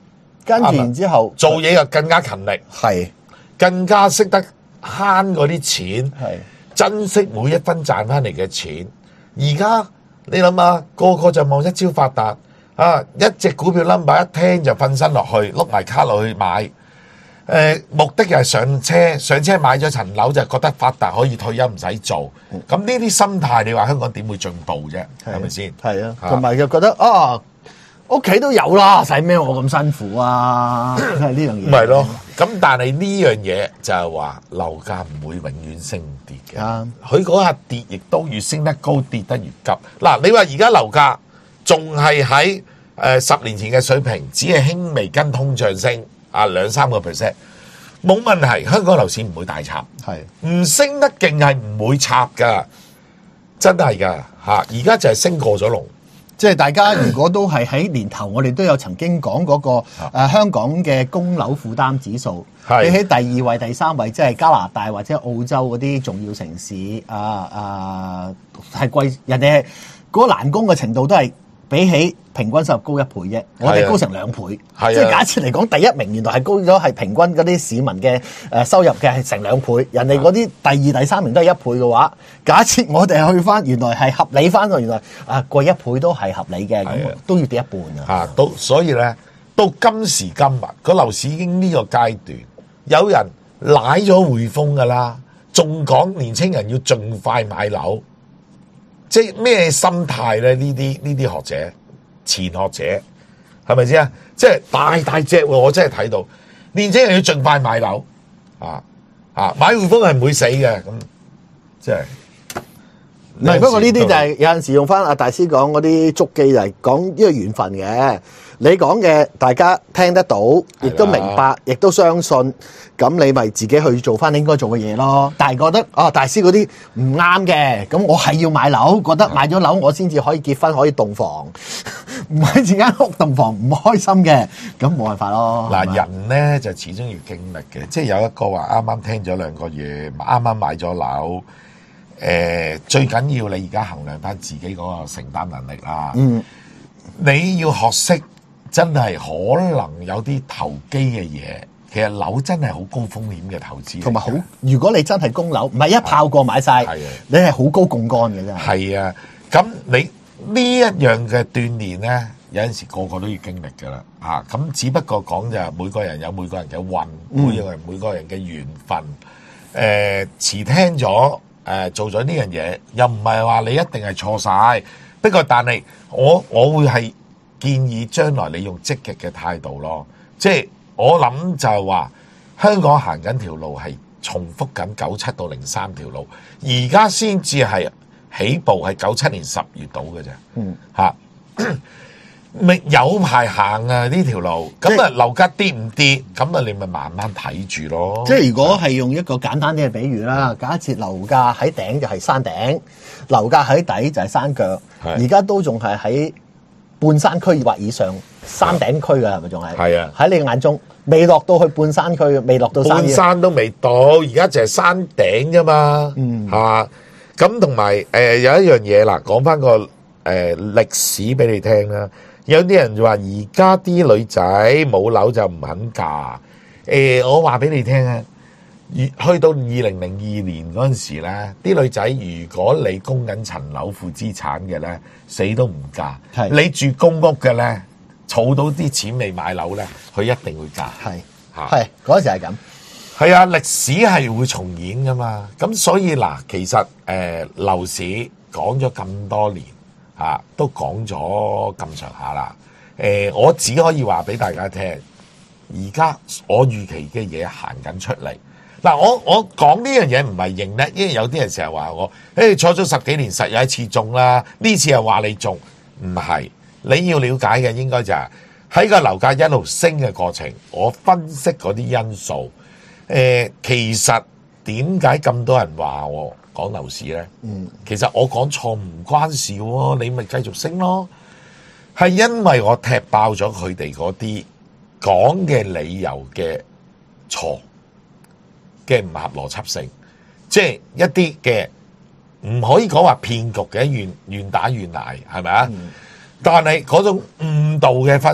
跟住然之後做嘢又更加勤力， 係更加識得慳嗰啲錢， 係珍惜每一分賺翻嚟嘅錢。而家你諗下，個個就望一朝發達啊！一隻股票 number 一聽就瞓身落去，碌埋卡落去買。誒、呃，目的就係上車，上車買咗層樓就覺得發達可以退休唔使做。咁呢啲心態，你話香港點會進步啫？係咪先？ 係啊，同埋就覺得啊，屋企都有啦，使咩我咁辛苦啊？係呢樣嘢。 咪咯，咁但係呢樣嘢就係話樓價唔會永遠升跌嘅。佢嗰下跌，亦都越升得高，跌得越急。嗱，你話而家樓價仲係喺誒十年前嘅水平，只係輕微跟通脹升。啊，兩三個 percent 冇問題，香港樓市唔會大插，係唔升得勁係唔會插噶，真係噶嚇！而家就係升過咗龍， 即係大家如果都係喺年頭，我哋都有曾經講嗰、那個誒、呃、香港嘅供樓負擔指數，比起第二位、第三位，即係加拿大或者澳洲嗰啲重要城市，啊啊係貴，人哋係嗰個難供嘅程度都係比起平均收入高一倍啫，我哋高成兩倍。即係假設嚟講，第一名原來係高咗，係平均嗰啲市民嘅誒收入嘅係成兩倍，人哋嗰啲第二、第三名都係一倍嘅話，假設我哋去翻原來係合理翻喎，原來啊貴一倍都係合理嘅，咁都要跌一半啊。 嚇，到所以咧，到今時今日個樓市已經呢個階段，有人賴咗匯豐㗎啦，仲講年青人要盡快買樓。即係咩心態咧？呢啲呢啲學者、前學者係咪先啊？即係大大隻，我真係睇到年青人要盡快買樓啊啊！買匯豐係唔會死嘅，咁即係唔係。不過呢啲就係有陣時用翻阿大師講嗰啲足記，就係講呢個緣分嘅。你講嘅大家聽得到，亦都明白，亦都相信，咁你咪自己去做翻你應該做嘅嘢咯。但係覺得哦，大師嗰啲唔啱嘅，咁我係要買樓，覺得買咗樓我先至可以結婚，可以洞房，唔係自間屋洞房唔開心嘅，咁冇辦法咯。 嗱，人咧就始終要經歷嘅，即係有一個話啱啱聽咗兩個月，啱啱買咗樓，誒，最緊要你而家衡量翻自己嗰個承擔能力啦。嗯，你要學識。真係可能有啲投機嘅嘢，其實樓真係好高風險嘅投資， 同埋好。如果你真係供樓，唔係一炮過買晒，你係好高槓桿嘅真係。係啊，咁你呢一樣嘅鍛鍊咧，有陣時個個都要經歷㗎啦嚇。咁只不過講就係每個人有每個人嘅運，嗯、每個人每個人嘅緣分。誒、呃，遲聽咗誒、呃、做咗呢樣嘢，又唔係話你一定係錯晒。不過但係我我會係。建議將來你用積極嘅態度咯，即係我諗就係話香港行緊條路係重複緊九七到零三條路，而家先至係起步係九七年十月到嘅啫，嗯嚇，咪有排行啊呢條路，咁啊樓價跌唔跌，咁啊你咪慢慢睇住咯。即係如果係用一個簡單啲嘅比喻啦，假設樓價喺頂就係山頂，樓價喺底就係山腳，而家都仲係喺半山區或以上山頂區嘅係咪仲係？係啊！喺你嘅眼中未落到去半山區，未落到山。半山都未到，而家就係山頂啫嘛。嗯，嚇咁同埋誒有一樣嘢啦，講翻個誒歷史俾你聽啦。有啲人就話而家啲女仔冇樓就唔肯嫁。誒，我話俾你聽啊，去到二零零二年嗰陣時咧，啲女仔如果你供緊層樓負資產嘅咧，死都唔嫁。係你住公屋嘅咧，儲到啲錢未買樓咧，佢一定會嫁。係嚇，係嗰時係咁。係啊，歷史係會重演噶嘛。咁所以嗱，其實誒、呃、樓市講咗咁多年嚇、啊，都講咗咁上下啦。誒、呃，我只可以話俾大家聽，而家我預期嘅嘢行緊出嚟。嗱，我我講呢樣嘢唔係認叻，因為有啲人成日話我，誒坐咗十幾年實有一次中啦，呢次又話你中，唔係。你要了解嘅應該就係喺個樓價一路升嘅過程，我分析嗰啲因素。誒，其實點解咁多人話我講樓市咧？嗯，其實我講錯唔關事喎，你咪繼續升咯。係因為我踢爆咗佢哋嗰啲講嘅理由嘅錯。嘅唔合邏輯性，即係一啲嘅唔可以講話騙局嘅，願願打願挨係咪啊？嗯、但係嗰種誤導嘅分析，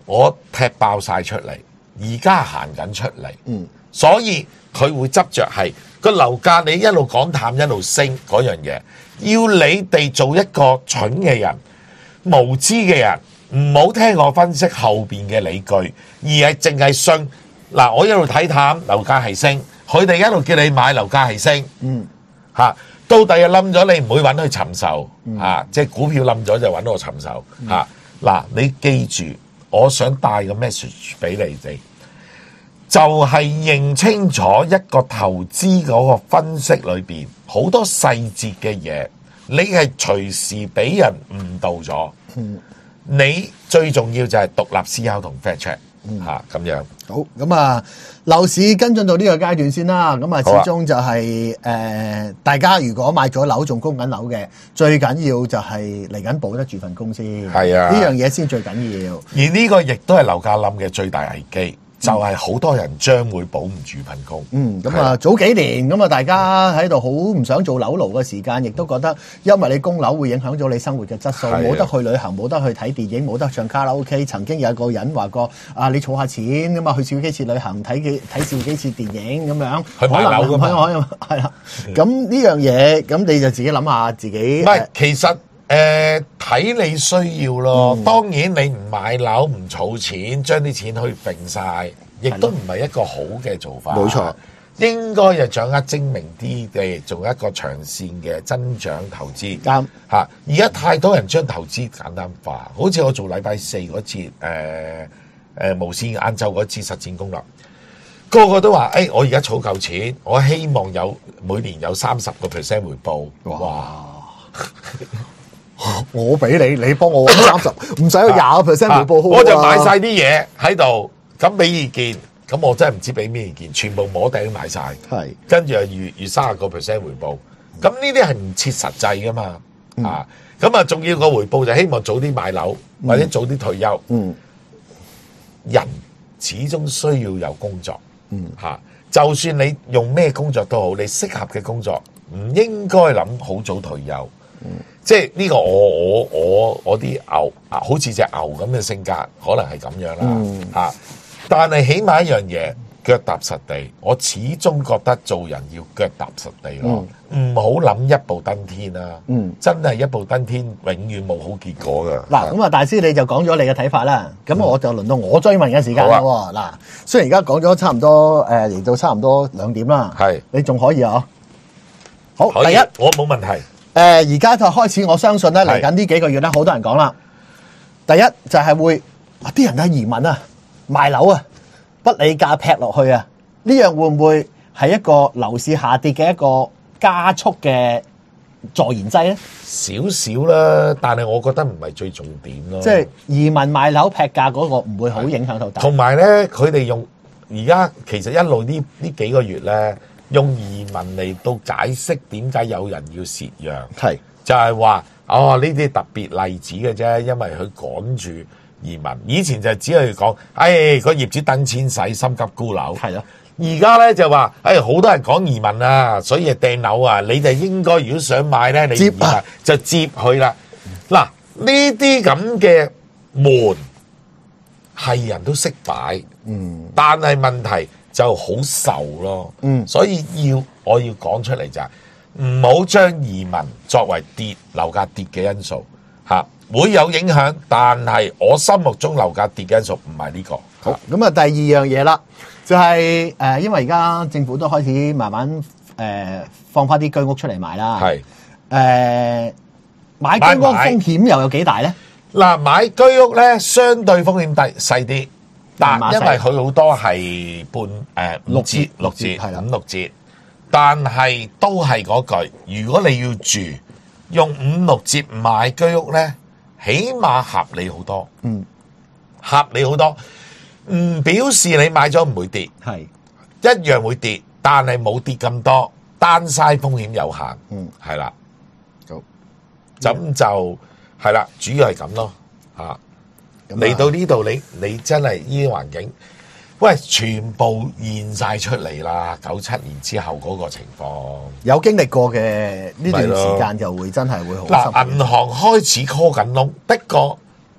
我踢爆晒出嚟，而家行緊出嚟， 嗯， 所以佢會執着係個樓價，你一路講淡一路升嗰樣嘢，要你哋做一個蠢嘅人、無知嘅人，唔好聽我分析後邊嘅理據，而係淨係信嗱，我一路睇淡樓價係升，佢哋一路叫你買樓價係升， 嗯， 嚇。到第日冧咗，你唔會揾佢尋仇、 嗯啊、即係股票冧咗就揾我尋仇嚇。嗱、啊，你記住，我想帶個 message 俾你哋，就係、是、認清楚一個投資嗰個分析裏邊好多細節嘅嘢，你係隨時俾人誤導咗。 嗯， 你最重要就係獨立思考同 fact check 嚇咁樣。 好，咁啊，樓市跟進到呢個階段先啦。咁啊，始終就係、是、誒、呃，大家如果買咗樓仲供緊樓嘅，最緊要就係嚟緊保得住份工先。 係啊， 呢樣嘢先最緊要。 而呢個亦都係樓價冧嘅最大危機。就係、是、好多人將會保唔住份工。 嗯，咁啊，早幾年咁啊，大家喺度好唔想做樓奴嘅時間，亦都覺得因為你供樓會影響咗你生活嘅質素，冇得去旅行，冇得去睇電影，冇得唱卡拉 OK。曾經有一個人話過啊，你儲下錢咁啊，去少幾次旅行，睇幾睇少幾次電影咁樣， 去買樓㗎嘛， 可能係啦。咁呢樣嘢，咁你就自己諗下自己。 唔係，其實誒睇、呃、你需要咯、嗯。當然你唔買樓唔儲錢，將啲錢去揈晒。亦都唔係一個好嘅做法， 冇錯。 應該就掌握精明啲嘅，做一個長線嘅增長投資。 啱嚇！而家太多人將投資簡單化，好似我做禮拜四嗰節誒誒無線晏晝嗰次實戰攻略，個個都話：誒、哎，我而家儲夠錢，我希望有每年有三十個 percent 回報。哇！哇我俾你，你幫我揾三十，唔使有廿個 percent 回報好、啊、 我就買晒啲嘢喺度。咁俾意見，咁我真係唔知俾咩意見，全部摸頂買晒，係跟住又預預三十個 percent 回報，咁呢啲係唔切實際噶嘛，嗯、啊，咁啊仲要個回報就希望早啲買樓、嗯、或者早啲退休，嗯，人始終需要有工作，嗯，吓、啊，就算你用咩工作都好，你適合嘅工作唔應該諗好早退休，嗯，即係呢個我我我我啲牛啊，好似隻牛咁嘅性格，可能係咁樣啦，嗯，吓。但係起碼一樣嘢，腳踏實地。我始終覺得做人要腳踏實地咯，唔好諗一步登天啦。嗯，真係一步登天，永遠冇好結果噶。 嗱，咁啊，大師你就講咗你嘅睇法啦。咁我就輪到我追問嘅時間啦。嗱、啊，雖然而家講咗差唔多誒嚟、呃、到差唔多兩點啦，係你仲可以啊？好，第一我冇問題。誒、 呃，而家就開始，我相信咧嚟緊呢幾個月咧，好多人講啦。第一就係會啲人嘅移民啊。賣樓啊，不理價劈落去啊，呢樣會唔會係一個樓市下跌嘅一個加速嘅助燃劑咧？ 少少啦，但係我覺得唔係最重點咯。 即係移民賣樓劈價嗰個唔會好影響到大。 同埋咧，佢哋用而家其實一路呢呢幾個月咧，用移民嚟到解釋點解有人要蝕讓，係就係話哦呢啲特別例子嘅啫，因為佢趕住移民，以前就只係講，哎個業主等錢使，心急沽樓，係咯。而家咧就話，哎好多人講移民啊，所以係掟樓啊，你哋應該如果想買咧，你移民就接佢啦。嗱，呢啲咁嘅門係人都識擺，嗯，但係問題就好受咯，嗯，所以要我要講出嚟就係唔好將移民作為跌樓價跌嘅因素嚇。會有影響，但係我心目中樓價跌嘅因素唔係呢個。 好，咁啊，第二樣嘢啦，就係、是、誒、呃，因為而家政府都開始慢慢誒、呃、放翻啲居屋出嚟賣啦。係誒、呃、買居屋風險又有幾大咧？ 嗱，買居屋咧相對風險低細啲，但因為佢好多係半誒、呃、六折六折係啦，五六折，但係都係嗰句，如果你要住用五六折買居屋咧。起碼合理好多，嗯，合理好多，唔表示你買咗唔會跌，係一樣會跌，但係冇跌咁多，單晒風險有限，嗯，係啦，好，咁就係啦，主要係咁咯，吓嚟到呢度，你你真係呢啲環境，喂，全部現晒出嚟啦，九七年之後嗰個情況， 有經歷過嘅呢段時間就會真係會好。 嗱，銀行開始 call 緊窿，的確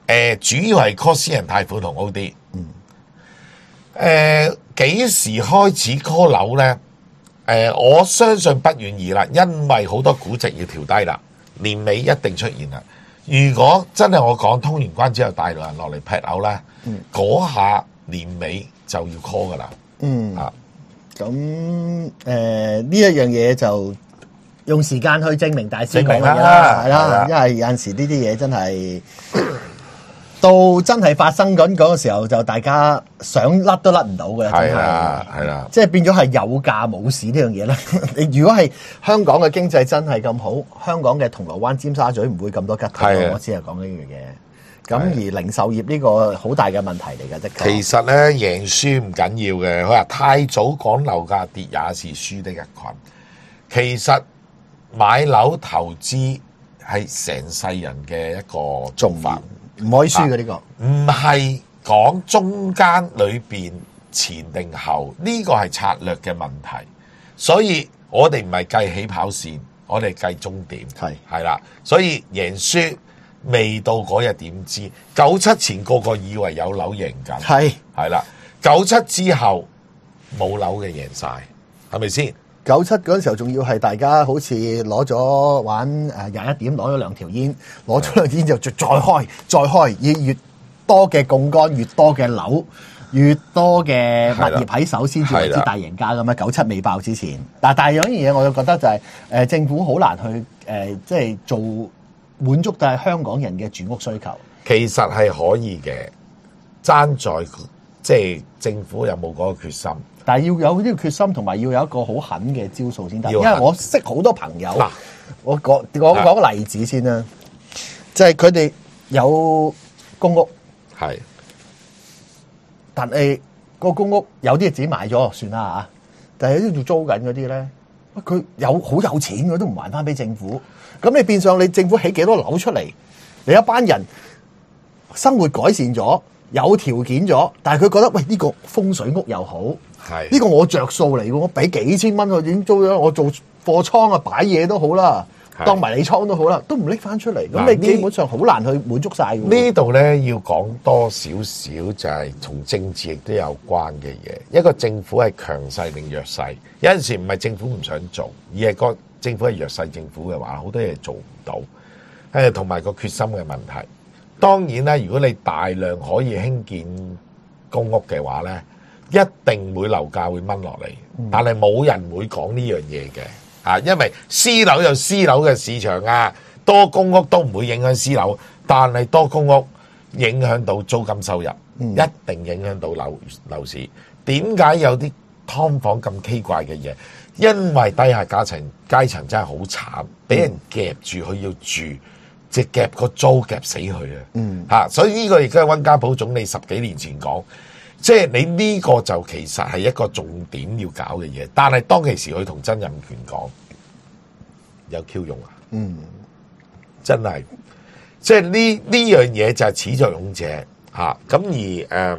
呃、主要係 call 私人貸款同 O D。嗯。誒、呃、幾時開始 call 樓咧？誒、呃、我相信不願意啦，因為好多估值要調低啦，年尾一定出現啦。如果真係我講通完關之後大陸人落嚟劈樓咧，嗰、嗯、下年尾就要 call 噶啦。 嗯啊，咁誒呢一樣嘢就用時間去證明大師講嘅啦，係啦，因為有陣時呢啲嘢真係到真係發生緊嗰個時候，就大家想甩都甩唔到嘅， 係啦，係啦， 即係變咗係有價冇市呢樣嘢咧。你如果係香港嘅經濟真係咁好，香港嘅銅鑼灣、尖沙咀唔會咁多吉頭。我只係講呢樣嘢。咁而零售業呢個好大嘅問題嚟嘅，的確。 其實咧贏輸唔緊要嘅，佢話太早講樓價跌也是輸的一群。其實買樓投資係成世人嘅一個做法， 唔可以輸嘅呢個。 唔係講中間裏邊前定後，呢個係策略嘅問題。所以我哋唔係計起跑線，我哋計終點。係係啦，所以贏輸。未到嗰日點知？九七前個個以為有樓贏緊，係係啦。九七之後冇樓嘅贏晒，係咪先？ 九七嗰陣時候仲要係大家好似攞咗玩誒廿一點，攞咗兩條煙，攞咗兩條煙就再再開再開，越越多嘅槓桿，越多嘅樓，越多嘅物業喺手先至為之大贏家咁樣。九七未爆之前，但但係有樣嘢，我就覺得就係、是、誒政府好難去誒、呃、即係做。滿足就係香港人嘅住屋需求， 其實係可以嘅，爭在即係政府有冇嗰個決心。 但係要有呢個決心，同埋要有一個好狠嘅招數先得。因為我識好多朋友，啊、我講講講個例子先啦，就係佢哋有公屋，係，但係個公屋有啲自己買咗算啦嚇，但係有啲做租緊嗰啲咧，佢有好有錢佢都唔還翻俾政府。咁你變相你政府起幾多樓出嚟，你一班人生活改善咗，有條件咗，但係佢覺得喂呢、呢個風水屋又好，係呢、呢個我着數嚟嘅，我俾幾千蚊佢已經租咗，我做貨倉啊擺嘢都好啦，當迷你倉都好啦，都唔拎翻出嚟，咁你基本上好難去滿足晒。 呢度咧要講多少少就係同政治亦都有關嘅嘢，一個政府係強勢定弱勢，有陣時唔係政府唔想做，而係個。政府係弱勢政府嘅話，好多嘢做唔到，誒同埋個決心嘅問題。當然啦，如果你大量可以興建公屋嘅話咧，一定會樓價會掹落嚟。但係冇人會講呢樣嘢嘅，啊，因為私樓有私樓嘅市場啊，多公屋都唔會影響私樓，但係多公屋影響到租金收入，一定影響到樓樓市。點解有啲劏房咁奇怪嘅嘢？因為低下階層階層真係好慘，俾人夾住佢要住，即係夾個租夾死佢啊！嗯，嚇，所以呢個亦都係溫家寶總理十幾年前講，即係你呢個就其實係一個重點要搞嘅嘢。但係當其時佢同曾蔭權講有 Q 用啊！嗯，真係，即係呢呢樣嘢就係始作俑者嚇。咁而誒、嗯，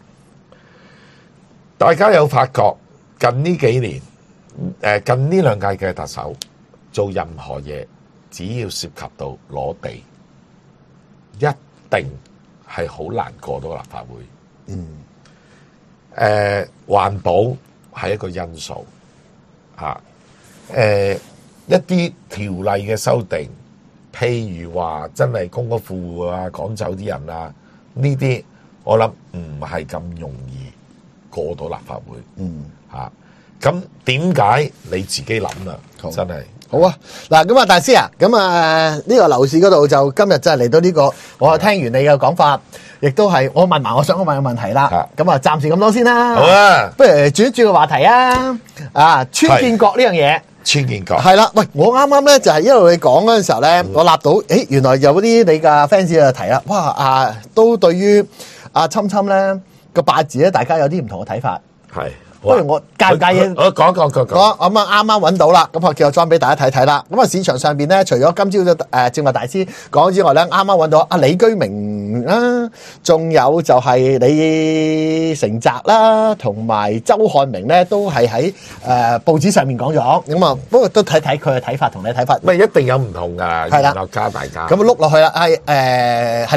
大家有發覺近呢幾年？誒，近呢兩屆嘅特首做任何嘢，只要涉及到攞地，一定係好難過到立法會。嗯。誒、呃，環保係一個因素，吓、啊。誒、呃，一啲條例嘅修訂，譬如話真係公屋富戶啊，趕走啲人啊，呢啲我諗唔係咁容易過到立法會。嗯。吓、啊。咁點解你自己諗啊？真係好啊！嗱，咁啊，大師啊，咁啊，呢個樓市嗰度就今日真係嚟到呢個，我聽完你嘅講法，亦都係我問埋我想問嘅問題啦。咁啊，暫時咁多先啦。好啊，不如轉一轉個話題啊！啊，村建國呢樣嘢， 村建國係啦。喂，我啱啱咧就係一路你講嗰陣時候咧，我立到，誒，原來有啲你嘅 fans 就提啦，哇啊，都對於阿侵侵咧個八字咧，大家有啲唔同嘅睇法。係。不如我介唔介意？ 我講講講講。 我咁啊，啱啱揾到啦，咁我叫我裝俾大家睇睇啦。咁啊，市場上邊咧，除咗今朝嘅誒正話大師講之外咧，啱啱揾到阿李居明啦，仲有就係李成澤啦，同埋周漢明咧，都係喺誒報紙上面講咗。咁啊，不過都睇睇佢嘅睇法同你睇法。 咪一定有唔同㗎，係啦，加大家。 咁啊，碌落去啦，係誒係啦。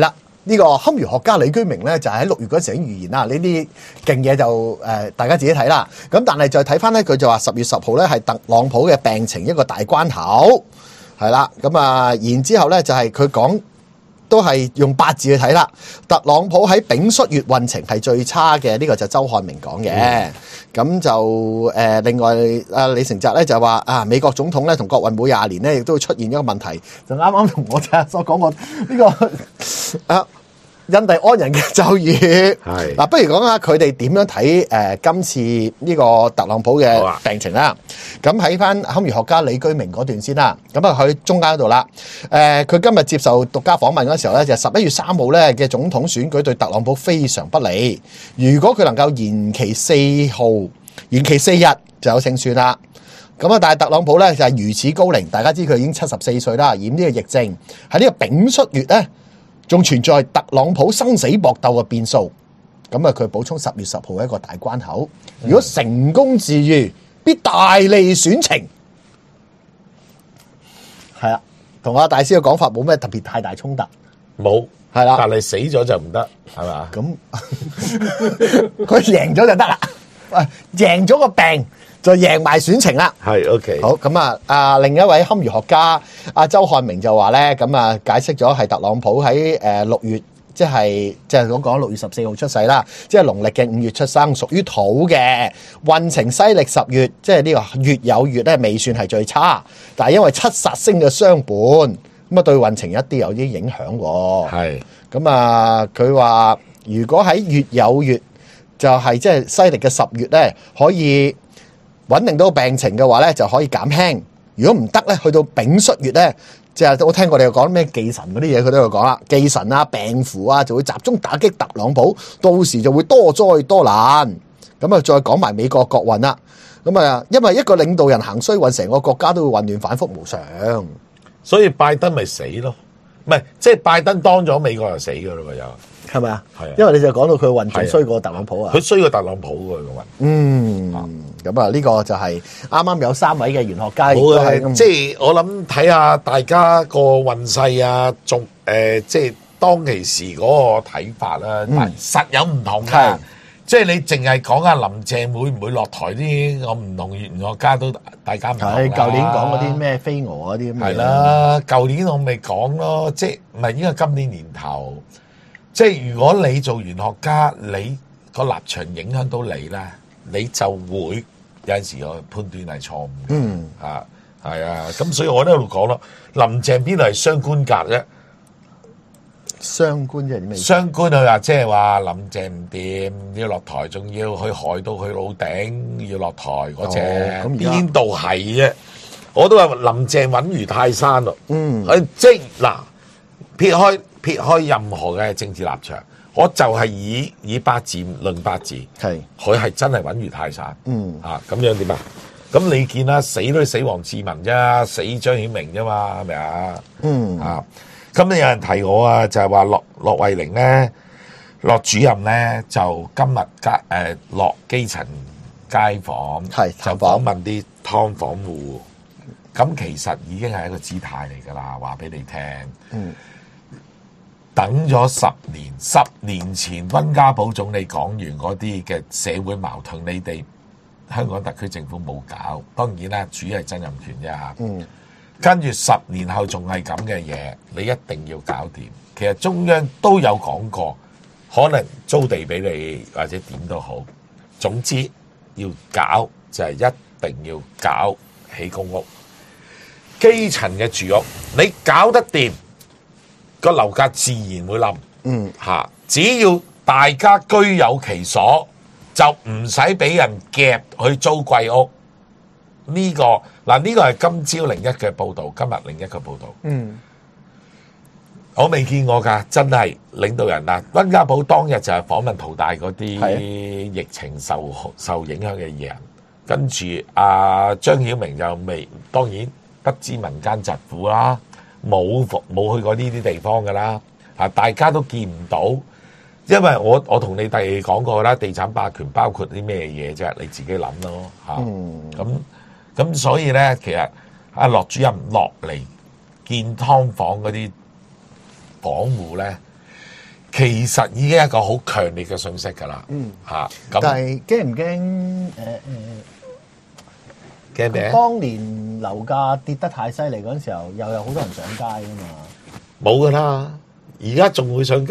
呢個堪輿學家李居明咧就喺六月嗰時已經預言啦，呢啲勁嘢就誒大家自己睇啦。咁但係再睇翻咧，佢就話十月十號咧係特朗普嘅病情一個大關口，係啦。咁啊，然之後咧就係佢講都係用八字去睇啦。特朗普喺丙戌月運程係最差嘅，呢、這個就周漢明講嘅。咁、嗯、就誒、呃、另外啊李成澤咧就話啊美國總統咧同國運每廿年咧亦都會出現一個問題，就啱啱同我所講過呢個啊。印第安人嘅咒語，係嗱，不如講下佢哋點樣睇誒、呃、今次呢個特朗普嘅病情啦。咁喺翻堪輿學家李居明嗰段先啦。咁啊，佢中間嗰度啦。誒、呃，佢今日接受獨家訪問嗰時候咧，就十一月三號咧嘅總統選舉對特朗普非常不利。如果佢能夠延期四號，延期四日就有勝算啦。咁啊，但係特朗普咧就係如此高齡，大家知佢已經七十四歲啦，染呢個疫症喺呢個丙戌月咧。仲存在特朗普生死搏鬥嘅變數，咁啊佢補充十月十號一個大關口，如果成功治癒，必大利選情。係啊，同阿大師嘅講法冇咩特別太大衝突， 冇係啦， 但係死咗就唔得，係嘛？ 咁佢贏咗就得啦，喂，贏咗個病。就贏埋選情啦， 係 OK。 好咁啊！啊，另一位堪輿學家阿周漢明就話咧，咁啊解釋咗係特朗普喺誒六月，即係即係講講六月十四號出世啦，即係農曆嘅五月出生，屬於土嘅運程西歷十月，即係呢個月有月咧未算係最差，但係因為七煞星嘅相伴，咁啊對運程一啲有啲影響喎。係咁啊，佢話如果喺月有月，就係即係西歷嘅十月咧，可以穩定到病情嘅話咧，就可以減輕。如果唔得咧，去到丙戌月咧，即係我聽過你哋講咩忌神嗰啲嘢，佢都有講啦。忌神啊、病符啊，就會集中打擊特朗普，到時就會多災多難。咁啊，再講埋美國國運啦。咁啊，因為一個領導人行衰運，成個國家都會混亂反覆無常。 所以拜登咪死咯？唔係，即係拜登當咗美國就死噶啦，又係咪啊？係啊，因為你就講到佢運仲衰過特朗普啊。 佢衰過特朗普嘅個運。 嗯。咁啊，呢個就係啱啱有三位嘅玄學家， 好嘅，即係我諗睇下大家個運勢啊，仲誒、呃，即係當其時嗰個睇法啦、啊，嗯、實有唔同嘅。即係你淨係講下林鄭會唔會落台啲，我唔同玄學家都大家唔同。係舊年講嗰啲咩飛蛾嗰啲咁。 係啦，舊年我咪講咯，即係唔係應該今年年頭。即係如果你做玄學家，你個立場影響到你咧，你就會。有陣時我判斷係錯誤嘅，嗯啊，係啊，咁所以我喺度講咯，林鄭邊度係雙官格啫？ 雙官即係點咩？ 雙官佢話即係話林鄭唔掂，要落台，仲要去害到佢老頂要落台嗰隻，邊度係啫？我都話林鄭穩如泰山咯，嗯，即係嗱，撇開撇開任何嘅政治立場。我就係以以八字論八字，係佢係真係穩如泰山，嗯啊咁樣點啊？咁你見啦，死都係死黃志文啫，死張曉明啫嘛，係咪啊？嗯啊，咁有人提我啊，就係話駱駱惠寧咧，駱主任咧就今日街誒落基層街訪，係就訪問啲劏房戶，咁其實已經係一個姿態嚟㗎啦，話俾你聽，嗯。等咗十年，十年前溫家寶總理講完嗰啲嘅社會矛盾，你哋香港特區政府冇搞，當然啦，主要係曾蔭權啫嚇。嗯，跟住十年後仲係咁嘅嘢，你一定要搞掂。其實中央都有講過，可能租地俾你或者點都好，總之要搞就係一定要搞起公屋，基層嘅住屋，你搞得掂。個樓價自然會冧，嗯嚇，只要大家居有其所，就唔使俾人夾去租貴屋。呢、這個嗱，呢個係今朝零一嘅報導，今日零一嘅報導。嗯，我未見過㗎，真係領導人啊！溫家寶當日就係訪問淘大嗰啲疫情受受影響嘅人，跟住阿張曉明就未，當然不知民間疾苦啦。冇冇去過呢啲地方噶啦，啊大家都見唔到，因為我我同你哋講過啦，地產霸權包括啲咩嘢啫，你自己諗咯嚇。咁咁、嗯、所以咧，其實阿駱主任落嚟見劏房嗰啲房戶咧， 其實已經係一個好強烈嘅訊息㗎啦。嗯，嚇咁。 但係驚唔驚？誒誒，驚咩？當年樓價跌得太犀利嗰陣時候，又有好多人上街㗎嘛。 冇㗎啦，而家仲會上街。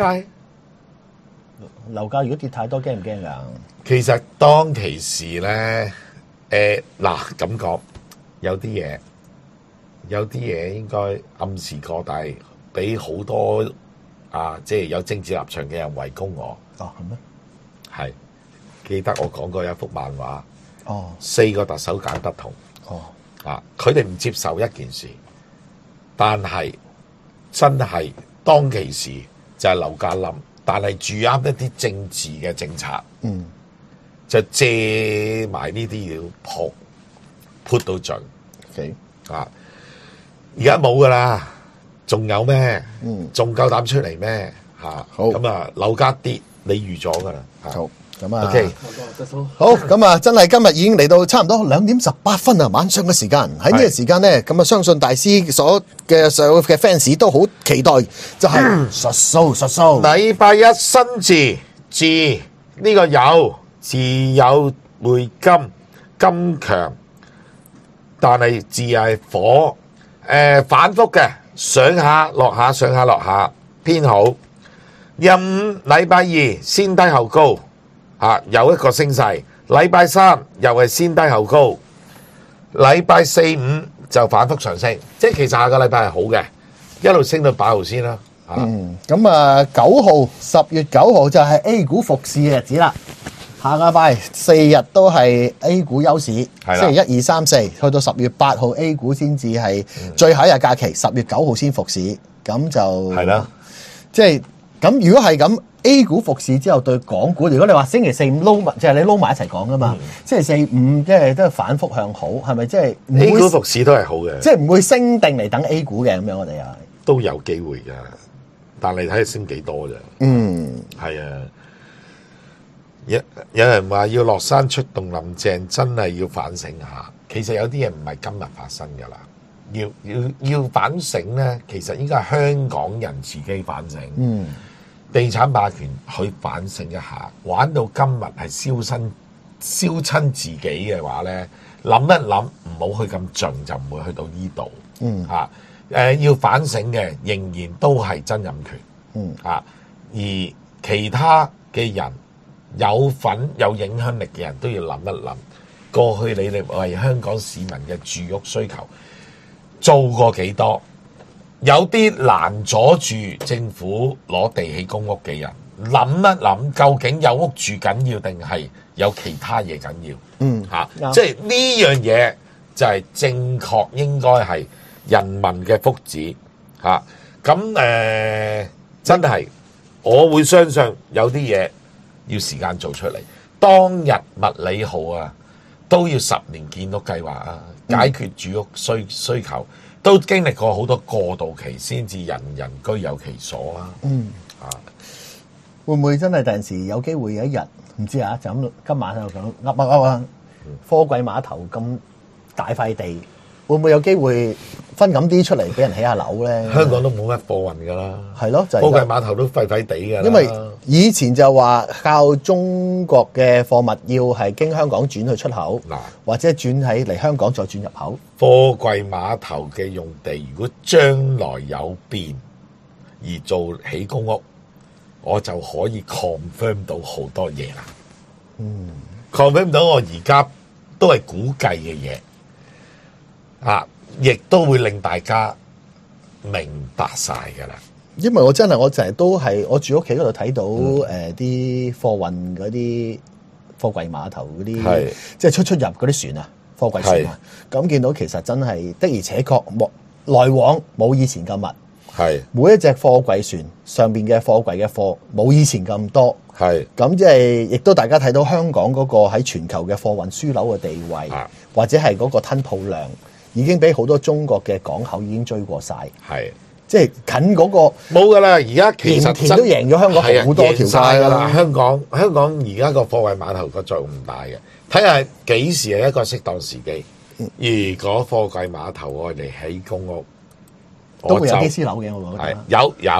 樓價如果跌太多，驚唔驚㗎？ 其實當其時咧，誒嗱咁講，有啲嘢，有啲嘢應該暗示過，但係俾好多啊，即係有政治立場嘅人圍攻我。 哦，係咩？ 係記得我講過一幅漫畫。 哦， 四個特首揀不同。 哦， 啊，佢哋唔接受一件事，但係真係當其時就係樓價冧。但係住啱一啲政治嘅政策，嗯，就借埋呢啲料撲撲到盡，okay. 啊！而家冇噶啦，仲有咩？嗯，仲夠膽出嚟咩？嚇、啊，好咁啊！樓價跌，你預咗噶啦， 好咁啊。 OK， 好咁啊！真係今日已經嚟到差唔多兩點十八分啊，晚上嘅時間喺呢個時間咧，咁啊，相信大師所嘅所有嘅 fans 都好期待，就係實數實數。 禮拜一新字字呢個有字有匯金金強，但係字係火，誒、呃、反覆嘅上下落下上下落下偏好。任禮拜二先低後高。啊，有一個升勢，禮拜三又係先低後高，禮拜四五就反覆上升，即係其實下個禮拜係好嘅，一路升到八號先啦。 嗯，咁啊九號十月九號就係 A 股復市嘅日子啦，下個禮拜四日都係 A 股休市，星期一二三四，去到十月八號 A 股先至係最後一日假期，十月九號先復市，咁就係啦，即係咁如果係咁。A 股復市之後對港股，如果你話星期四五撈埋，即係你撈埋一齊講噶嘛？星期四五即係都係反覆向好，係咪即係 A 股復市都係好嘅， 即係唔會升定嚟等 A 股嘅咁樣，我哋啊都有機會㗎，但係睇下升幾多啫。嗯，係啊，有有人話要落山出動林鄭，真係要反省下。其實有啲嘢唔係今日發生㗎啦，要要要反省咧，其實應該係香港人自己反省。嗯。地產霸權去反省一下，玩到今日係燒身燒親自己嘅話咧，諗一諗唔好去咁盡，就唔會去到呢度。嗯，嚇、呃、誒要反省嘅仍然都係曾蔭權。嗯，嚇、啊、而其他嘅人有份有影響力嘅人都要諗一諗，過去你哋為香港市民嘅住屋需求做過幾多？有啲難阻住政府攞地起公屋嘅人，諗一諗究竟有屋住緊要定係有其他嘢緊要？嗯，嚇、啊，即係呢樣嘢就係正確應該係人民嘅福祉嚇。咁、啊、誒、呃、真係，我會相信有啲嘢要時間做出嚟。當日麥理浩啊，都要十年建屋計劃啊，解決住屋需需求。都經歷過好多過渡期，先至人人居有其所啦。嗯，啊， 會唔會真係第陣時有機會有一日唔知啊？就咁今晚喺度講噏噏噏啊！貨櫃碼頭咁大塊地，會唔會有機會分咁啲出嚟俾人起下樓咧？ 香港都冇乜貨運噶啦， 係咯，就係、 貨櫃碼頭都廢廢地噶啦。 因為以前就話靠中國嘅貨物要係經香港轉去出口，嗱，或者轉喺嚟香港再轉入口。 貨櫃碼頭嘅用地，如果將來有變而做起公屋，我就可以 confirm 到好多嘢啦。嗯 confirm 到我而家都係估計嘅嘢，啊，亦都會令大家明白晒噶啦。 因為我真係我成日都係我住屋企嗰度睇到誒啲貨運嗰啲貨櫃碼頭嗰啲，即係出出入嗰啲船啊。貨櫃船啊，咁見到其實真係的而且確冇來往冇以前咁密，係每一隻貨櫃船上邊嘅貨櫃嘅貨冇以前咁多，係咁即係亦都大家睇到香港嗰個喺全球嘅貨運樞紐嘅地位，或者係嗰個吞吐量已經俾好多中國嘅港口已經追過晒，係即係近嗰個冇噶啦，而家其實田都贏咗香港好多條街噶啦。 香港香港而家個貨櫃碼頭個作用唔大嘅。睇下幾時係一個適當時機。如果貨櫃碼頭愛嚟起公屋， 都會有機師樓嘅，我覺得係有有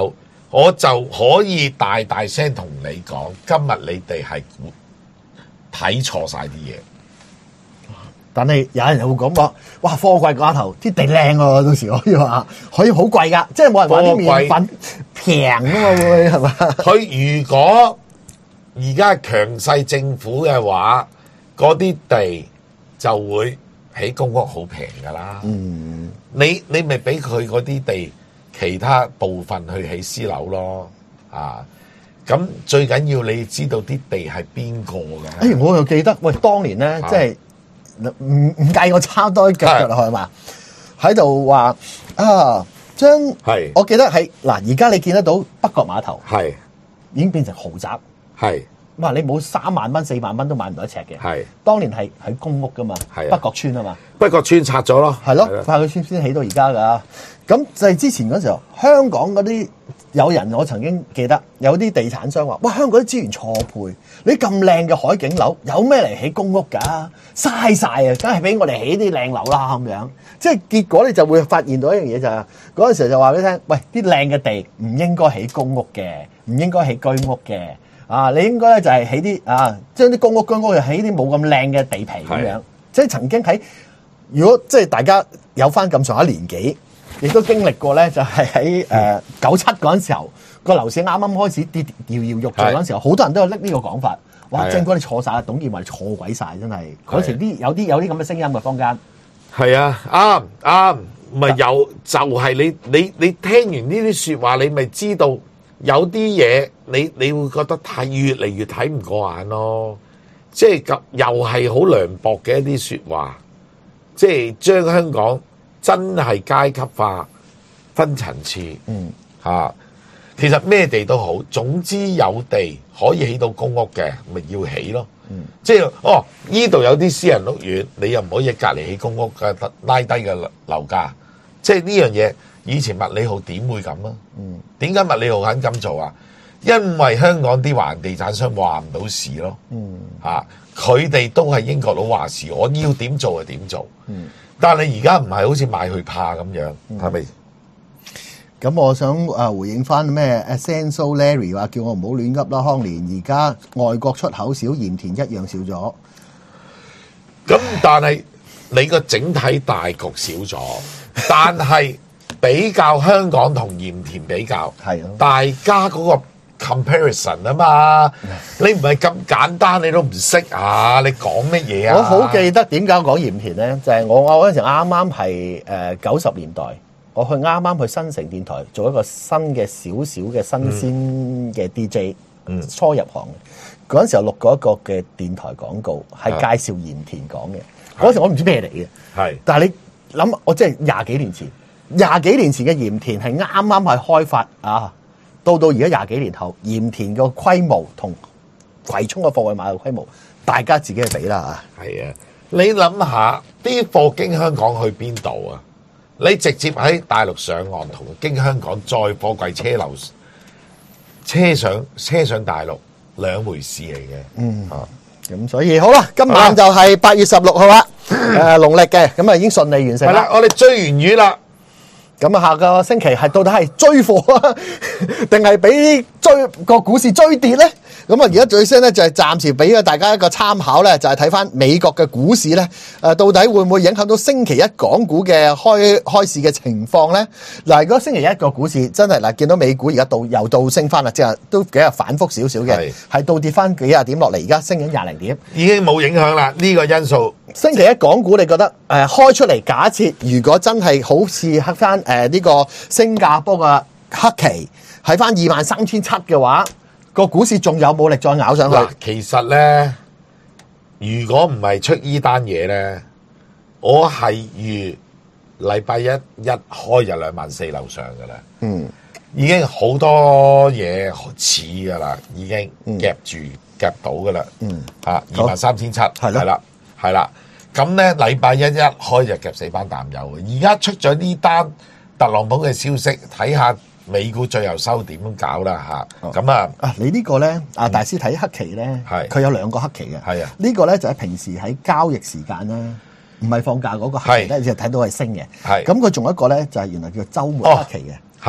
我就可以大大聲同你講，今日你哋係睇錯晒啲嘢。 但係有人又會講話，哇！貨櫃碼頭啲地靚喎，到時可以話可以好貴㗎，即係冇人話啲麵粉平㗎嘛會係嘛？ 佢如果而家強勢政府嘅話，嗰啲地就會起公屋好平㗎啦。嗯，你你咪俾佢嗰啲地其他部分去起私樓咯。啊，咁最緊要你知道啲地係邊個嘅。 誒，我又記得喂，當年咧即係。唔唔計我抄多腳腳落去嘛，喺度話啊，將係我記得喺嗱，而家你見得到北角碼頭係已經變成豪宅，係哇！你冇三萬蚊、四萬蚊都買唔到一尺嘅，係當年係喺公屋噶嘛，係北角村啊嘛， 北角村拆咗咯， 係咯，北角村先起到而家噶。咁就係之前嗰時候，香港嗰啲有人，我曾經記得有啲地產商話：哇，香港啲資源錯配，你咁靚嘅海景樓，有咩嚟起公屋㗎？嘥晒啊！梗係俾我哋起啲靚樓啦咁樣。即係結果你就會發現到一樣嘢就係嗰陣時就話俾你聽：喂，啲靚嘅地唔應該起公屋嘅，唔應該起居屋嘅。啊，你應該咧就係起啲啊，將啲公屋居屋又起啲冇咁靚嘅地皮咁樣。即係曾經喺，如果即係大家有翻咁上下年紀。亦都經歷過咧，就係喺誒九七嗰陣時候，個樓市啱啱開始跌搖搖欲墜嗰陣時候，好多人都有拎呢個講法。哇！正哥你錯晒啦，董建華你錯鬼晒，真係嗰時啲有啲有啲咁嘅聲音嘅坊間。係啊，啱啱咪有就係你你你聽完呢啲説話，你咪知道有啲嘢你你會覺得太越嚟越睇唔過眼咯。即係咁又係好涼薄嘅一啲説話，即係將香港。真係階級化、分層次，嗯嚇、啊，其實咩地都好，總之有地可以起到公屋嘅，咪要起咯。嗯，即係哦，呢度有啲私人屋苑，你又唔可以隔離起公屋嘅，拉低嘅樓價。即係呢樣嘢，以前麥理浩點會咁啊？嗯，點解麥理浩肯咁做啊？因為香港啲華人地產商話唔到事咯。嗯嚇，佢哋都係英國佬話事，我要點做就點做。嗯。但係而家唔係好似買去怕咁樣，係咪、嗯？咁我想誒回應翻咩 Essential Larry 話叫我唔好亂噏啦，康年而家外國出口少，鹽田一樣少咗。咁但係你個整體大局少咗，但係比較香港同鹽田比較，係咯，大家嗰個 comparison 啊嘛，你唔係咁簡單，你都唔識啊！你講乜嘢啊？我好記得點解講鹽田咧，就係、是、我我嗰陣時啱啱係誒九十年代，我去啱啱去新城電台做一個新嘅少少嘅新鮮嘅 D J，嗯，初入行嘅嗰陣時候錄過一個嘅電台廣告，係介紹鹽田講嘅。嗰時我唔知咩嚟嘅，係，但係你諗，我即係廿幾年前，廿幾年前嘅鹽田係啱啱係開發啊！到到而家廿幾年後，鹽田個規模同葵涌嘅貨櫃碼頭規模，大家自己去比啦嚇。係啊，你諗下啲貨經香港去邊度啊？你直接喺大陸上岸同經香港再貨櫃車流車上車上大陸兩回事嚟嘅。嗯啊，咁所以好啦，今晚就係八月十六號啦，誒農曆嘅，咁啊已經順利完成啦。係啦，我哋追完魚啦。咁啊，下個星期係到底係追貨啊，定係俾追個股市追跌咧？咁啊，而家最先咧就係暫時俾咗大家一個參考咧，就係睇翻美國嘅股市咧，誒到底會唔會影響到星期一港股嘅開開市嘅情況咧？嗱，如果星期一個股市真係嗱，見到美股而家倒又倒升翻啦，即係都幾日反覆少少嘅，係倒跌翻幾廿點落嚟，而家升緊廿零點，已經冇影響啦。呢個因素，星期一港股你覺得誒開出嚟？假設如果真係好似黑翻誒呢個新加坡嘅黑期喺翻二萬三千七嘅話，個股市仲有冇力再咬上去？其實咧，如果唔係出依單嘢咧，我係預禮拜一一開就兩萬四樓上噶啦。嗯，已經好多嘢似噶啦，已經夾住夾到噶啦。嗯，啊二萬三千七係啦，係啦。咁咧禮拜一一開就夾死班淡友嘅。而家出咗呢單特朗普嘅消息，睇下美股最後收點樣搞啦嚇。咁、哦、啊，啊你個呢個咧，啊大師睇黑期咧，係佢有兩個黑期嘅。係啊，呢個咧就係平時喺交易時間啦，唔係放假嗰個黑期咧，你就睇到係升嘅。係咁，佢仲有一個咧，就係原來叫週末黑期嘅。係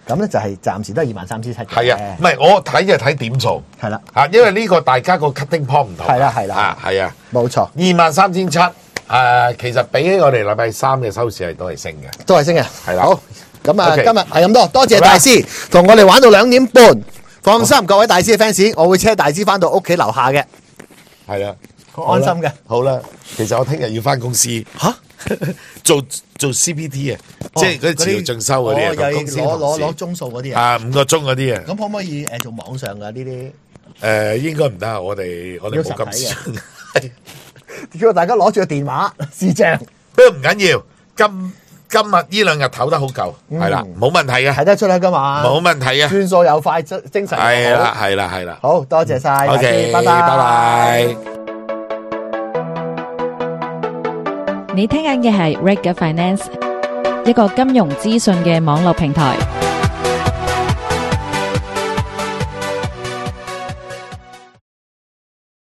咁咧就係暫時都係二萬三千七嘅。 係啊，唔係我睇就睇點數， 係啦嚇，因為呢個大家個 cutting point 唔同。 係啦係啦， 係啊， 冇錯， 二萬三千七。誒，其實比起我哋禮拜三嘅收市係都係升嘅， 都係升嘅， 係啦。 好，咁啊， Okay. 今日係咁多，多謝大師同我哋玩到兩點半。放心，各位大師嘅 fans，我會車大師翻到屋企樓下嘅。 係啊， 好安心嘅。 好啦，其實我聽日要翻公司嚇，做做 C P T 啊，即係嗰啲治療進修嗰啲啊， 又要公司攞攞攞鐘數嗰啲啊。 啊，五個鐘嗰啲啊。 咁可唔可以誒做網上嘅呢啲？ 誒，應該唔得啊！我哋我哋冇咁順。 叫大家攞住個電話視像， 不過唔緊要。今今日呢兩日唞得好夠，係啦，冇問題嘅， 睇得出啦，今日冇問題嘅， 轉數又快，精精神又好， 係啦，係啦，係啦， 好多謝晒 ，OK， 拜拜， 拜拜。 你聽緊嘅係 Reg Finance，一個金融資訊嘅網絡平台。